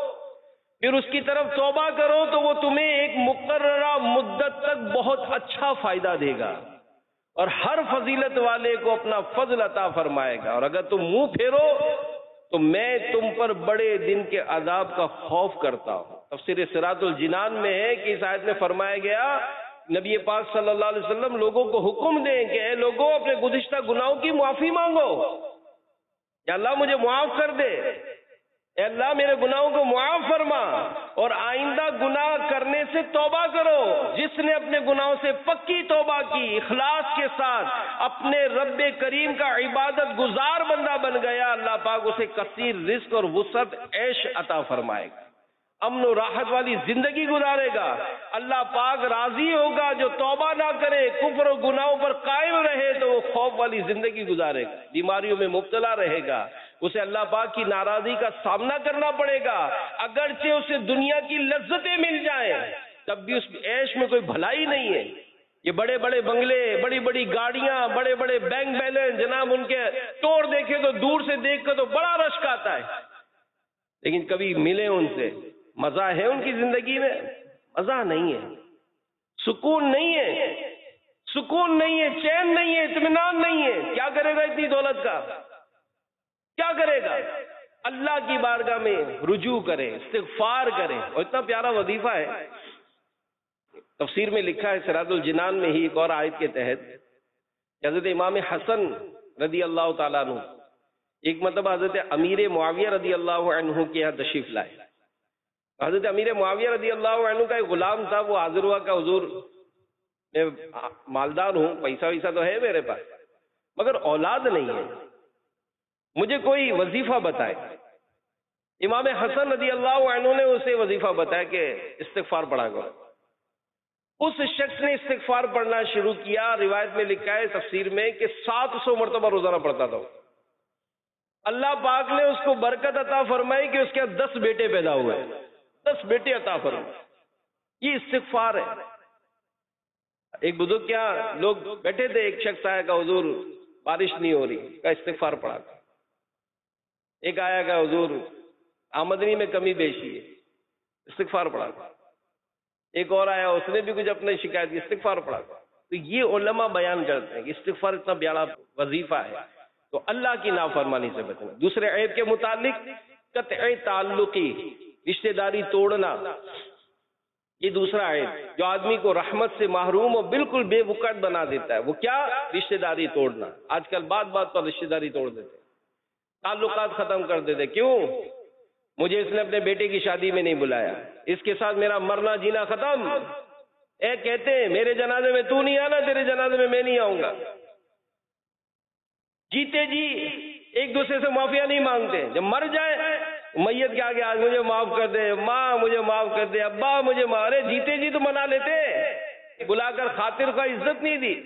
پھر اس کی طرف توبہ کرو تو وہ تمہیں ایک مقررہ مدت تک بہت اچھا فائدہ دے گا اور ہر فضیلت والے کو اپنا فضل عطا فرمائے گا. اور اگر تم منہ پھیرو تو میں تم پر بڑے دن کے عذاب کا خوف کرتا ہوں. تفسیر صراط الجنان میں ہے کہ اس آیت میں فرمایا گیا نبی پاک صلی اللہ علیہ وسلم لوگوں کو حکم دیں کہ اے لوگوں اپنے گزشتہ گناہوں کی معافی مانگو، یا اللہ مجھے معاف کر دے، اے اللہ میرے گناہوں کو معاف فرما، اور آئندہ گناہ کرنے سے توبہ کرو. جس نے اپنے گناہوں سے پکی توبہ کی، اخلاص کے ساتھ اپنے رب کریم کا عبادت گزار بندہ بن گیا، اللہ پاک اسے کثیر رزق اور وسعت عیش عطا فرمائے گا، امن و راحت والی زندگی گزارے گا. اللہ پاک راضی ہوگا جو توبہ نہ کرے، کفر و گناہوں پر قائم رہے تو وہ خوف والی زندگی گزارے گا، بیماریوں میں مبتلا رہے گا، اسے اللہ پاک کی ناراضی کا سامنا کرنا پڑے گا. اگرچہ اسے دنیا کی لذتیں مل جائیں تب بھی اس عیش میں کوئی بھلائی نہیں ہے. یہ بڑے بڑے بنگلے، بڑی بڑی گاڑیاں، بڑے بڑے بینک بیلنس، جناب ان کے توڑ دیکھے تو دور سے دیکھ کر تو بڑا رشک آتا ہے، لیکن کبھی ملے ان سے، مزہ ہے ان کی زندگی میں؟ مزہ نہیں ہے، سکون نہیں ہے، سکون نہیں ہے، چین نہیں ہے، اطمینان نہیں ہے. کیا کرے گا اتنی دولت کا؟ کیا کرے گا؟ اللہ کی بارگاہ میں رجوع کرے، استغفار کرے. اور اتنا پیارا وظیفہ ہے، تفسیر میں لکھا ہے صراط الجنان میں ہی ایک اور آیت کے تحت، حضرت امام حسن رضی اللہ تعالیٰ عنہ ایک مرتبہ حضرت امیر معاویہ رضی اللہ عنہ کے یہاں تشریف لائے. حضرت امیر معاویہ رضی اللہ عنہ کا ایک غلام تھا، وہ حاضر ہوا کہ حضور میں مالدار ہوں، پیسہ ویسہ تو ہے میرے پاس، مگر اولاد نہیں ہے، مجھے کوئی وظیفہ بتائے. امام حسن رضی اللہ عنہ نے اسے وظیفہ بتایا کہ استغفار پڑھا کرو. اس شخص نے استغفار پڑھنا شروع کیا. روایت میں لکھا ہے تفسیر میں کہ سات سو مرتبہ روزانہ پڑھتا تھا. اللہ پاک نے اس کو برکت عطا فرمائی کہ اس کے دس بیٹے پیدا ہوئے، دس بیٹے عطا فرمائے. یہ استغفار ہے. ایک بزرگ کیا لوگ بیٹھے تھے، ایک شخص آیا کہ حضور بارش نہیں ہو رہی، کا استغفار پڑھا. ایک آیا کہ حضور آمدنی میں کمی بیشی ہے، استغفار پڑھا. ایک اور آیا، اس نے بھی کچھ اپنے شکایت کی، استغفار پڑھا. تو یہ علماء بیان کرتے ہیں کہ استغفار اتنا بڑا وظیفہ ہے. تو اللہ کی نافرمانی سے بچنا. دوسرے عیب کے متعلق قطع تعلقی، رشتہ داری توڑنا، یہ دوسرا عیب جو آدمی کو رحمت سے محروم اور بالکل بے وقت بنا دیتا ہے. وہ کیا؟ رشتہ داری توڑنا. آج کل بات بات پر رشتہ داری توڑ دیتے، تعلقات ختم کر دیتے. کیوں؟ مجھے اس نے اپنے بیٹے کی شادی میں نہیں بلایا، اس کے ساتھ میرا مرنا جینا ختم. اے کہتے ہیں میرے جنازے میں تو نہیں آنا، تیرے جنازے میں میں نہیں آؤں گا. جیتے جی ایک دوسرے سے معافیاں نہیں مانگتے، جب مر جائے میت کے آگے آج مجھے معاف کر دے، ماں مجھے معاف کر دے، ابا مجھے معاف. ارے جیتے جی تو منا لیتے، بلا کر خاطر کا عزت نہیں دی.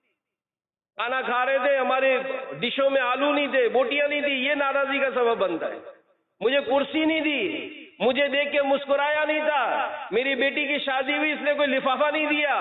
کھانا کھا رہے تھے، ہمارے ڈشوں میں آلو نہیں تھے، بوٹیاں نہیں تھی، یہ ناراضی کا سبب بنتا ہے. مجھے کرسی نہیں دی، مجھے دیکھ کے مسکرایا نہیں تھا، میری بیٹی کی شادی ہوئی اس نے کوئی لفافہ نہیں دیا،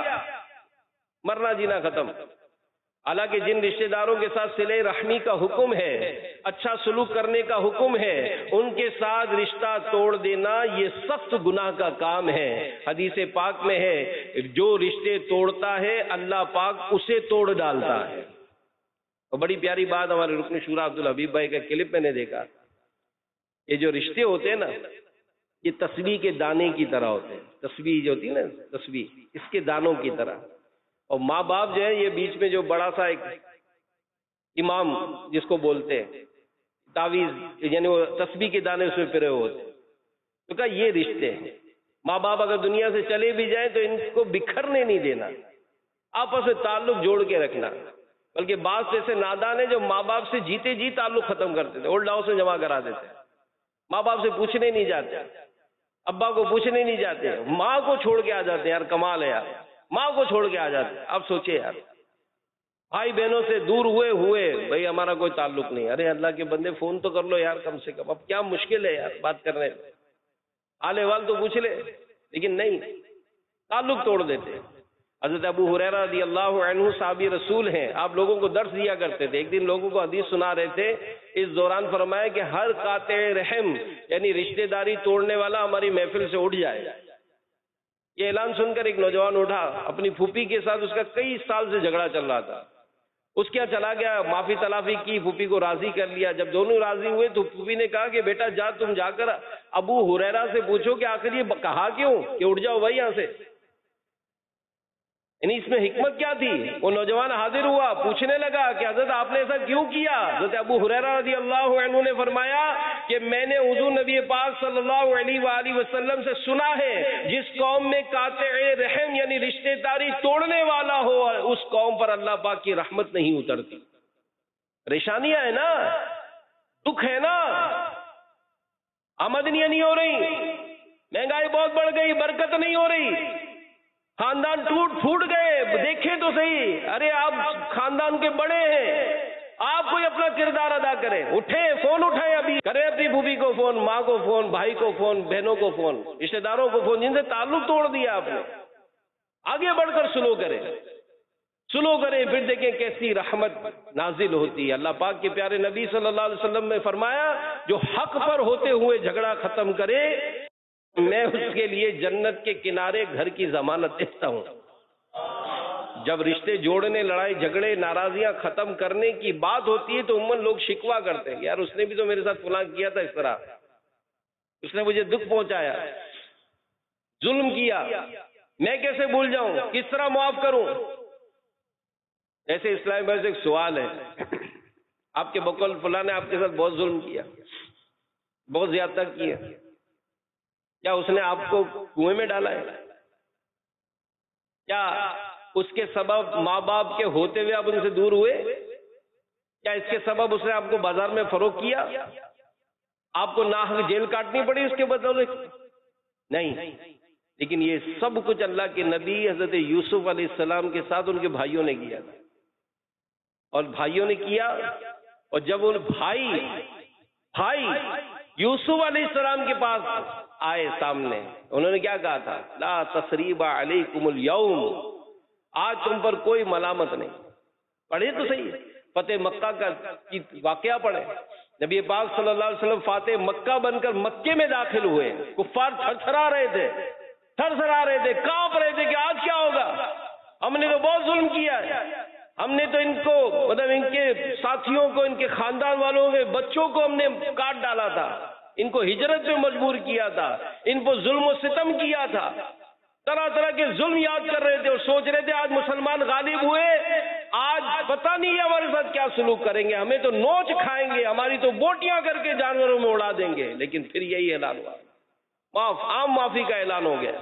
مرنا جینا ختم. حالانکہ جن رشتہ داروں کے ساتھ صلہ رحمی کا حکم ہے، اچھا سلوک کرنے کا حکم ہے، ان کے ساتھ رشتہ توڑ دینا یہ سخت گناہ کا کام ہے. حدیث پاک میں ہے جو رشتے توڑتا ہے اللہ پاک اسے توڑ ڈالتا ہے. اور بڑی پیاری بات ہمارے رکن شورا عبدالحبیب بھائی کا کلپ میں نے دیکھا، یہ جو رشتے ہوتے ہیں نا یہ تسبیح کے دانے کی طرح ہوتے ہیں. تسبیح جو ہوتی ہے نا، تسبیح اس کے دانوں کی طرح. اور ماں باپ جو ہے یہ بیچ میں جو بڑا سا ایک امام جس کو بولتے ہیں تعویذ، یعنی وہ تسبیح کے دانے اس میں پھرے ہوتے ہیں. تو کہا یہ رشتے ہیں. ماں باپ اگر دنیا سے چلے بھی جائیں تو ان کو بکھرنے نہیں دینا، آپس میں تعلق جوڑ کے رکھنا. بلکہ بعض ایسے نادان ہیں جو ماں باپ سے جیتے جی تعلق ختم کرتے تھے، اولڈ ہاؤس میں جمع کرا دیتے. ماں باپ سے پوچھنے نہیں جاتے، ابا کو پوچھنے نہیں جاتے، ماں کو چھوڑ کے آ جاتے ہیں. یار کمال ہے یار، ماں کو چھوڑ کے آ جاتے ہیں. اب سوچے یار، بھائی بہنوں سے دور ہوئے ہوئے بھائی ہمارا کوئی تعلق نہیں. ارے اللہ کے بندے فون تو کر لو یار کم سے کم، اب کیا مشکل ہے یار بات کرنے میں، حال احوال تو پوچھ لے. لیکن نہیں، تعلق توڑ دیتے. حضرت ابو ہریرہ رضی اللہ عنہ صحابی رسول ہیں، آپ لوگوں کو درس دیا کرتے تھے. ایک دن لوگوں کو حدیث سنا رہے تھے، اس دوران فرمایا کہ ہر قاطع رحم یعنی رشتہ داری توڑنے والا ہماری محفل سے اٹھ جائے. یہ اعلان سن کر ایک نوجوان اٹھا، اپنی پھوپھی کے ساتھ اس کا کئی سال سے جھگڑا چل رہا تھا. اس کے یہاں چلا گیا، معافی تلافی کی، پھوپھی کو راضی کر لیا. جب دونوں راضی ہوئے تو پھوپھی نے کہا کہ بیٹا جا تم جا کر ابو ہریرہ سے پوچھو کہ آخر یہ کہا کیوں کہ اٹھ جاؤ بھائی یہاں سے. یعنی اس میں حکمت کیا تھی؟ وہ نوجوان حاضر ہوا، پوچھنے لگا کہ حضرت آپ نے ایسا کیوں کیا؟ حضرت ابو ہریرہ رضی اللہ عنہ نے فرمایا کہ میں نے حضور نبی پاک صلی اللہ علیہ وآلہ وسلم سے سنا ہے جس قوم میں قاطع رحم یعنی رشتہ داری توڑنے والا ہو اس قوم پر اللہ پاک کی رحمت نہیں اترتی. پریشانیاں ہیں نا، دکھ ہے نا، آمدنیاں نہیں ہو رہی، مہنگائی بہت بڑھ گئی، برکت نہیں ہو رہی، خاندان ٹوٹ پھوٹ گئے. دیکھیں تو صحیح، ارے آپ خاندان کے بڑے ہیں، آپ کوئی اپنا کردار ادا کریں. اٹھیں، فون اٹھائیں، ابھی کریں اپنی بھوبی کو فون، ماں کو فون، بھائی کو فون، بہنوں کو فون، رشتہ داروں کو فون جن سے تعلق توڑ دیا آپ نے. آگے بڑھ کر سلو کریں، سلو کریں، پھر دیکھیں کیسی رحمت نازل ہوتی ہے. اللہ پاک کے پیارے نبی صلی اللہ علیہ وسلم نے فرمایا جو حق پر ہوتے ہوئے جھگڑا ختم کرے میں اس کے لیے جنت کے کنارے گھر کی ضمانت دیتا ہوں. جب رشتے جوڑنے، لڑائی جھگڑے، ناراضیاں ختم کرنے کی بات ہوتی ہے تو عموماً لوگ شکوہ کرتے ہیں، یار اس نے بھی تو میرے ساتھ فلاں کیا تھا، اس طرح اس نے مجھے دکھ پہنچایا، ظلم کیا، میں کیسے بھول جاؤں، کس طرح معاف کروں. ایسے اسلام میں ایک سوال ہے، آپ کے بقول فلاں نے آپ کے ساتھ بہت ظلم کیا، بہت زیادہ کیا، کیا اس نے آپ کو کنویں میں ڈالا ہے؟ کیا اس کے سبب ماں باپ کے ہوتے ہوئے آپ ان سے دور ہوئے؟ کیا اس کے سبب اس نے آپ کو بازار میں فروخت کیا؟ آپ کو ناحق جیل کاٹنی پڑی اس کے بدلے؟ نہیں، لیکن یہ سب کچھ اللہ کے نبی حضرت یوسف علیہ السلام کے ساتھ ان کے بھائیوں نے کیا، اور بھائیوں نے کیا، اور جب ان بھائی بھائی یوسف علیہ السلام کے پاس آئے سامنے، انہوں نے کیا کہا تھا؟ لا تثریب علیکم الیوم، آج تم پر کوئی ملامت نہیں۔ پڑھے تو صحیح، فتح مکہ کا واقعہ پڑھے، نبی پاک صلی اللہ علیہ وسلم فاتح مکہ بن کر مکے میں داخل ہوئے، کفار تھر تھرا رہے تھے تھر تھرا رہے تھے کانپ رہے تھے کہ آج کیا ہوگا، ہم نے تو بہت ظلم کیا ہے، ہم نے تو ان کو مطلب ان کے ساتھیوں کو، ان کے خاندان والوں کے بچوں کو ہم نے کاٹ ڈالا تھا، ان کو ہجرت پہ مجبور کیا تھا، ان کو ظلم و ستم کیا تھا، طرح طرح کے ظلم یاد کر رہے تھے اور سوچ رہے تھے آج مسلمان غالب ہوئے، آج پتہ نہیں ہے ہمارے ساتھ کیا سلوک کریں گے، ہمیں تو نوچ کھائیں گے، ہماری تو بوٹیاں کر کے جانوروں میں اڑا دیں گے۔ لیکن پھر یہی اعلان ہوا، معاف عام معافی کا اعلان ہو گیا۔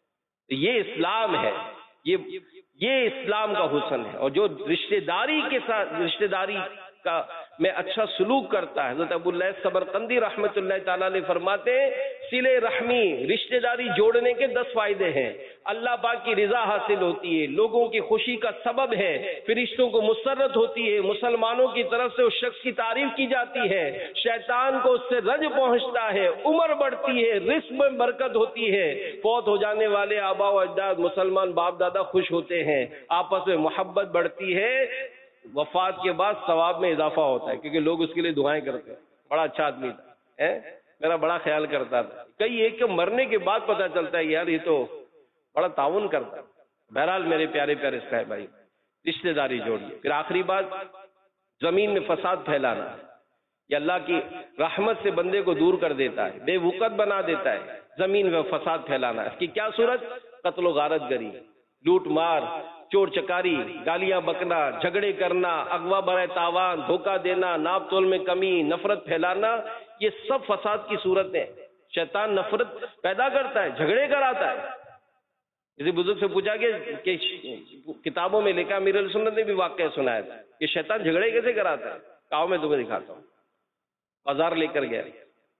یہ اسلام ہے، یہ یہ اسلام کا حسن ہے، اور جو رشتہ داری کے ساتھ رشتہ داری کا میں اچھا سلوک کرتا ہے، حضرت ابو اللہ سمرقندی رحمت اللہ تعالیٰ علیہ فرماتے ہیں صلہ رحمی، رشتہ داری جوڑنے کے دس فائدے ہیں، اللہ پاک کی رضا حاصل ہوتی ہے، لوگوں کی خوشی کا سبب ہے، فرشتوں کو مسرت ہوتی ہے، مسلمانوں کی طرف سے اس شخص کی تعریف کی جاتی ہے، شیطان کو اس سے رنج پہنچتا ہے، عمر بڑھتی ہے، رزق میں برکت ہوتی ہے، فوت ہو جانے والے آبا و اجداد مسلمان باپ دادا خوش ہوتے ہیں، آپس میں محبت بڑھتی ہے، وفات کے بعد ثواب میں اضافہ ہوتا ہے، کیونکہ لوگ اس کے لیے دعائیں کرتے ہیں، بڑا اچھا آدمی تھا، میرا بڑا خیال کرتا تھا، کئی ایک کے مرنے کے بعد پتہ چلتا ہے یار یہ تو بڑا تعاون کرتا ہے۔ بہرحال میرے پیارے پیارے صاحب بھائی، رشتہ داری جوڑیے۔ پھر آخری بات، زمین میں فساد پھیلانا، یہ اللہ کی رحمت سے بندے کو دور کر دیتا ہے، بے وقت بنا دیتا ہے، زمین میں فساد پھیلانا، اس کی کیا صورت؟ قتل و غارت گری، لوٹ مار، چور چکاری، گالیاں بکنا، جھگڑے کرنا، اغوا برائے تاوان، دھوکہ دینا، ناپ تول میں کمی، نفرت پھیلانا، یہ سب فساد کی صورتیں۔ شیطان نفرت پیدا کرتا ہے، جھگڑے کراتا ہے۔ کسی بزرگ سے پوچھا کہ, کہ کتابوں میں لکھا، امیر علیہ سنت نے بھی واقعہ سنایا تھا کہ شیطان جھگڑے کیسے کراتا ہے، کہاں میں تمہیں دکھاتا ہوں۔ بازار لے کر گیا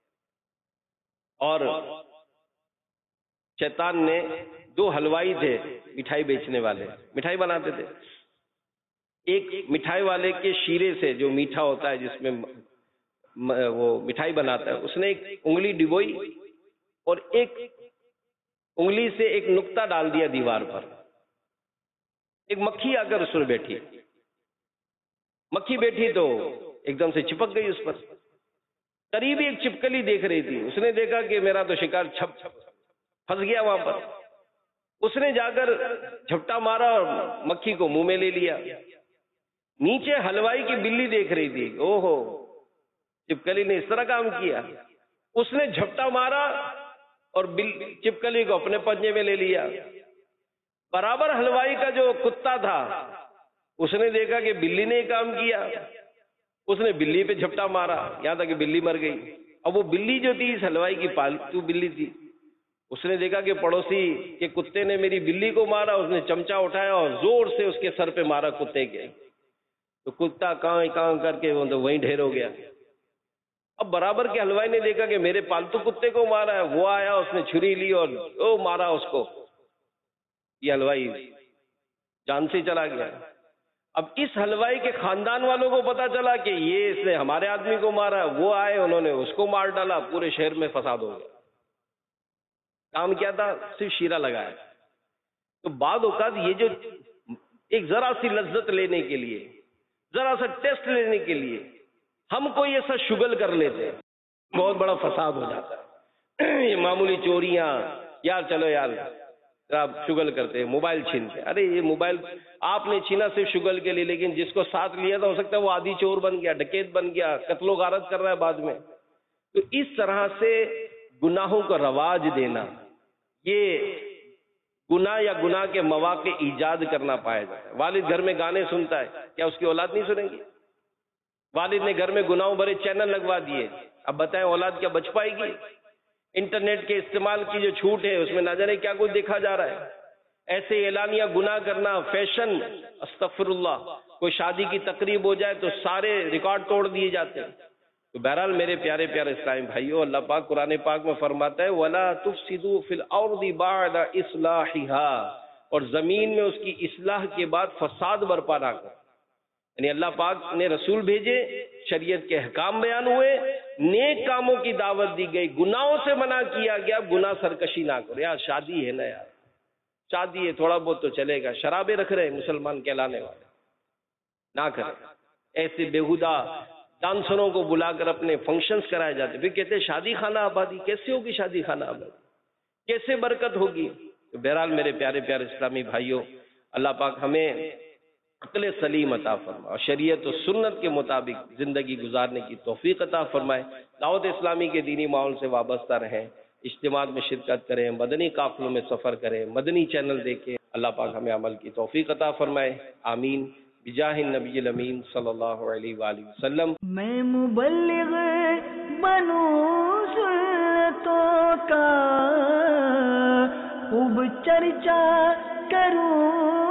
اور شیطان نے دو حلوائی تھے مٹھائی بیچنے والے، مٹھائی بناتے تھے، ایک مٹھائی والے کے شیرے سے جو میٹھا ہوتا ہے جس میں وہ مٹھائی بناتا ہے، اس نے ایک انگلی ڈبوئی اور ایک انگلی سے ایک نقطہ ڈال دیا دیوار پر، ایک مکھی آ کر اس پر بیٹھی، مکھی بیٹھی تو ایک دم سے چپک گئی اس پر، قریبی ایک چپکلی دیکھ رہی تھی، اس نے دیکھا کہ میرا تو شکار چھپ پھنس گیا وہاں پر، اس نے جا کر جھپٹا مارا اور مکھی کو منہ میں لے لیا۔ نیچے حلوائی کی بلی دیکھ رہی تھی، او ہو چپکلی نے اس طرح کام کیا، اس نے جھپٹا مارا اور چپکلی کو اپنے پنجے میں لے لیا۔ برابر حلوائی کا جو کتا تھا اس نے دیکھا کہ بلی نے کام کیا، اس نے بلی پہ جھپٹا مارا یہاں تک کہ بلی مر گئی۔ اب وہ بلی جو تھی اس حلوائی کی پالتو بلی تھی، اس نے دیکھا کہ پڑوسی کے کتے نے میری بلی کو مارا، اس نے چمچا اٹھایا اور زور سے اس کے سر پہ مارا کتے کے، تو کتا کاں کاں کر کے وہیں ڈھیر ہو گیا۔ اب برابر کے حلوائی نے دیکھا کہ میرے پالتو کتے کو مارا ہے، وہ آیا اس نے چھری لی اور او مارا اس کو، یہ حلوائی جان سے چلا گیا۔ اب اس حلوائی کے خاندان والوں کو پتا چلا کہ یہ اس نے ہمارے آدمی کو مارا، وہ آئے انہوں نے اس کو مار ڈالا، پورے شہر میں فساد ہو گیا۔ کام کیا تھا؟ صرف شیرہ لگایا۔ تو بعض اوقات یہ جو ایک ذرا سی لذت لینے کے لیے، ذرا سا ٹیسٹ لینے کے لیے ہم کوئی ایسا شگل کر لیتے ہیں، بہت بڑا فساد ہو جاتا ہے۔ یہ معمولی چوریاں، یار چلو یار آپ شگل کرتے ہیں، موبائل چھینتے ہیں، ارے یہ موبائل آپ نے چھینا صرف شگل کے لیے، لیکن جس کو ساتھ لیا تھا ہو سکتا ہے وہ آدھی چور بن گیا، ڈکیت بن گیا، قتل و غارت کر رہا ہے بعد میں۔ تو اس طرح سے گناہوں کا رواج دینا، یہ گناہ یا گناہ کے مواقع ایجاد کرنا پایا جاتا ہے۔ والد گھر میں گانے سنتا ہے، کیا اس کی اولاد نہیں سنے گی؟ والد نے گھر میں گناہوں بھرے چینل لگوا دیے، اب بتائیں اولاد کیا بچ پائے گی؟ انٹرنیٹ کے استعمال کی جو چھوٹ ہے اس میں نہ جانے کیا کچھ دیکھا جا رہا ہے۔ ایسے اعلانیہ گناہ کرنا، فیشن، استغفر اللہ، کوئی شادی کی تقریب ہو جائے تو سارے ریکارڈ توڑ دیے جاتے ہیں۔ تو بہرحال میرے پیارے پیارے اسلامی بھائیو، اللہ پاک قرآن پاک میں فرماتا ہے وَلَا تُفْسِدُوا فِي الْأَرْضِ بَعْدَ إِصْلَاحِهَا، اور زمین میں اس کی اصلاح کے بعد فساد برپا نہ کرو۔ یعنی اللہ پاک نے رسول بھیجے، شریعت کے احکام بیان ہوئے، نیک کاموں کی دعوت دی گئی، گناہوں سے منع کیا گیا، گناہ سرکشی نہ کرو۔ یار شادی ہے نا، یار شادی ہے، تھوڑا بہت تو چلے گا، شرابیں رکھ رہے ہیں مسلمان کہلانے والے، نہ کریں۔ ایسے بیہودہ ڈانسروں کو بلا کر اپنے فنکشنز کرائے جاتے، پھر کہتے ہیں شادی خانہ آبادی، کیسے ہوگی شادی خانہ آبادی، کیسے برکت ہوگی؟ تو بہرحال میرے پیارے پیارے اسلامی بھائیوں، اللہ پاک ہمیں عقل سلیم عطا فرمائے اور شریعت و سنت کے مطابق زندگی گزارنے کی توفیق عطا فرمائے۔ دعوت اسلامی کے دینی ماحول سے وابستہ رہیں، اجتماعات میں شرکت کریں، مدنی قافلوں میں سفر کریں، مدنی چینل دیکھیں۔ اللہ پاک ہمیں عمل کی توفیق عطا فرمائے، آمین، بجاہ النبی الامین صلی اللہ علیہ وآلہ وسلم۔ میں مبلغ بنوں سنتوں کا خوب چرچا کروں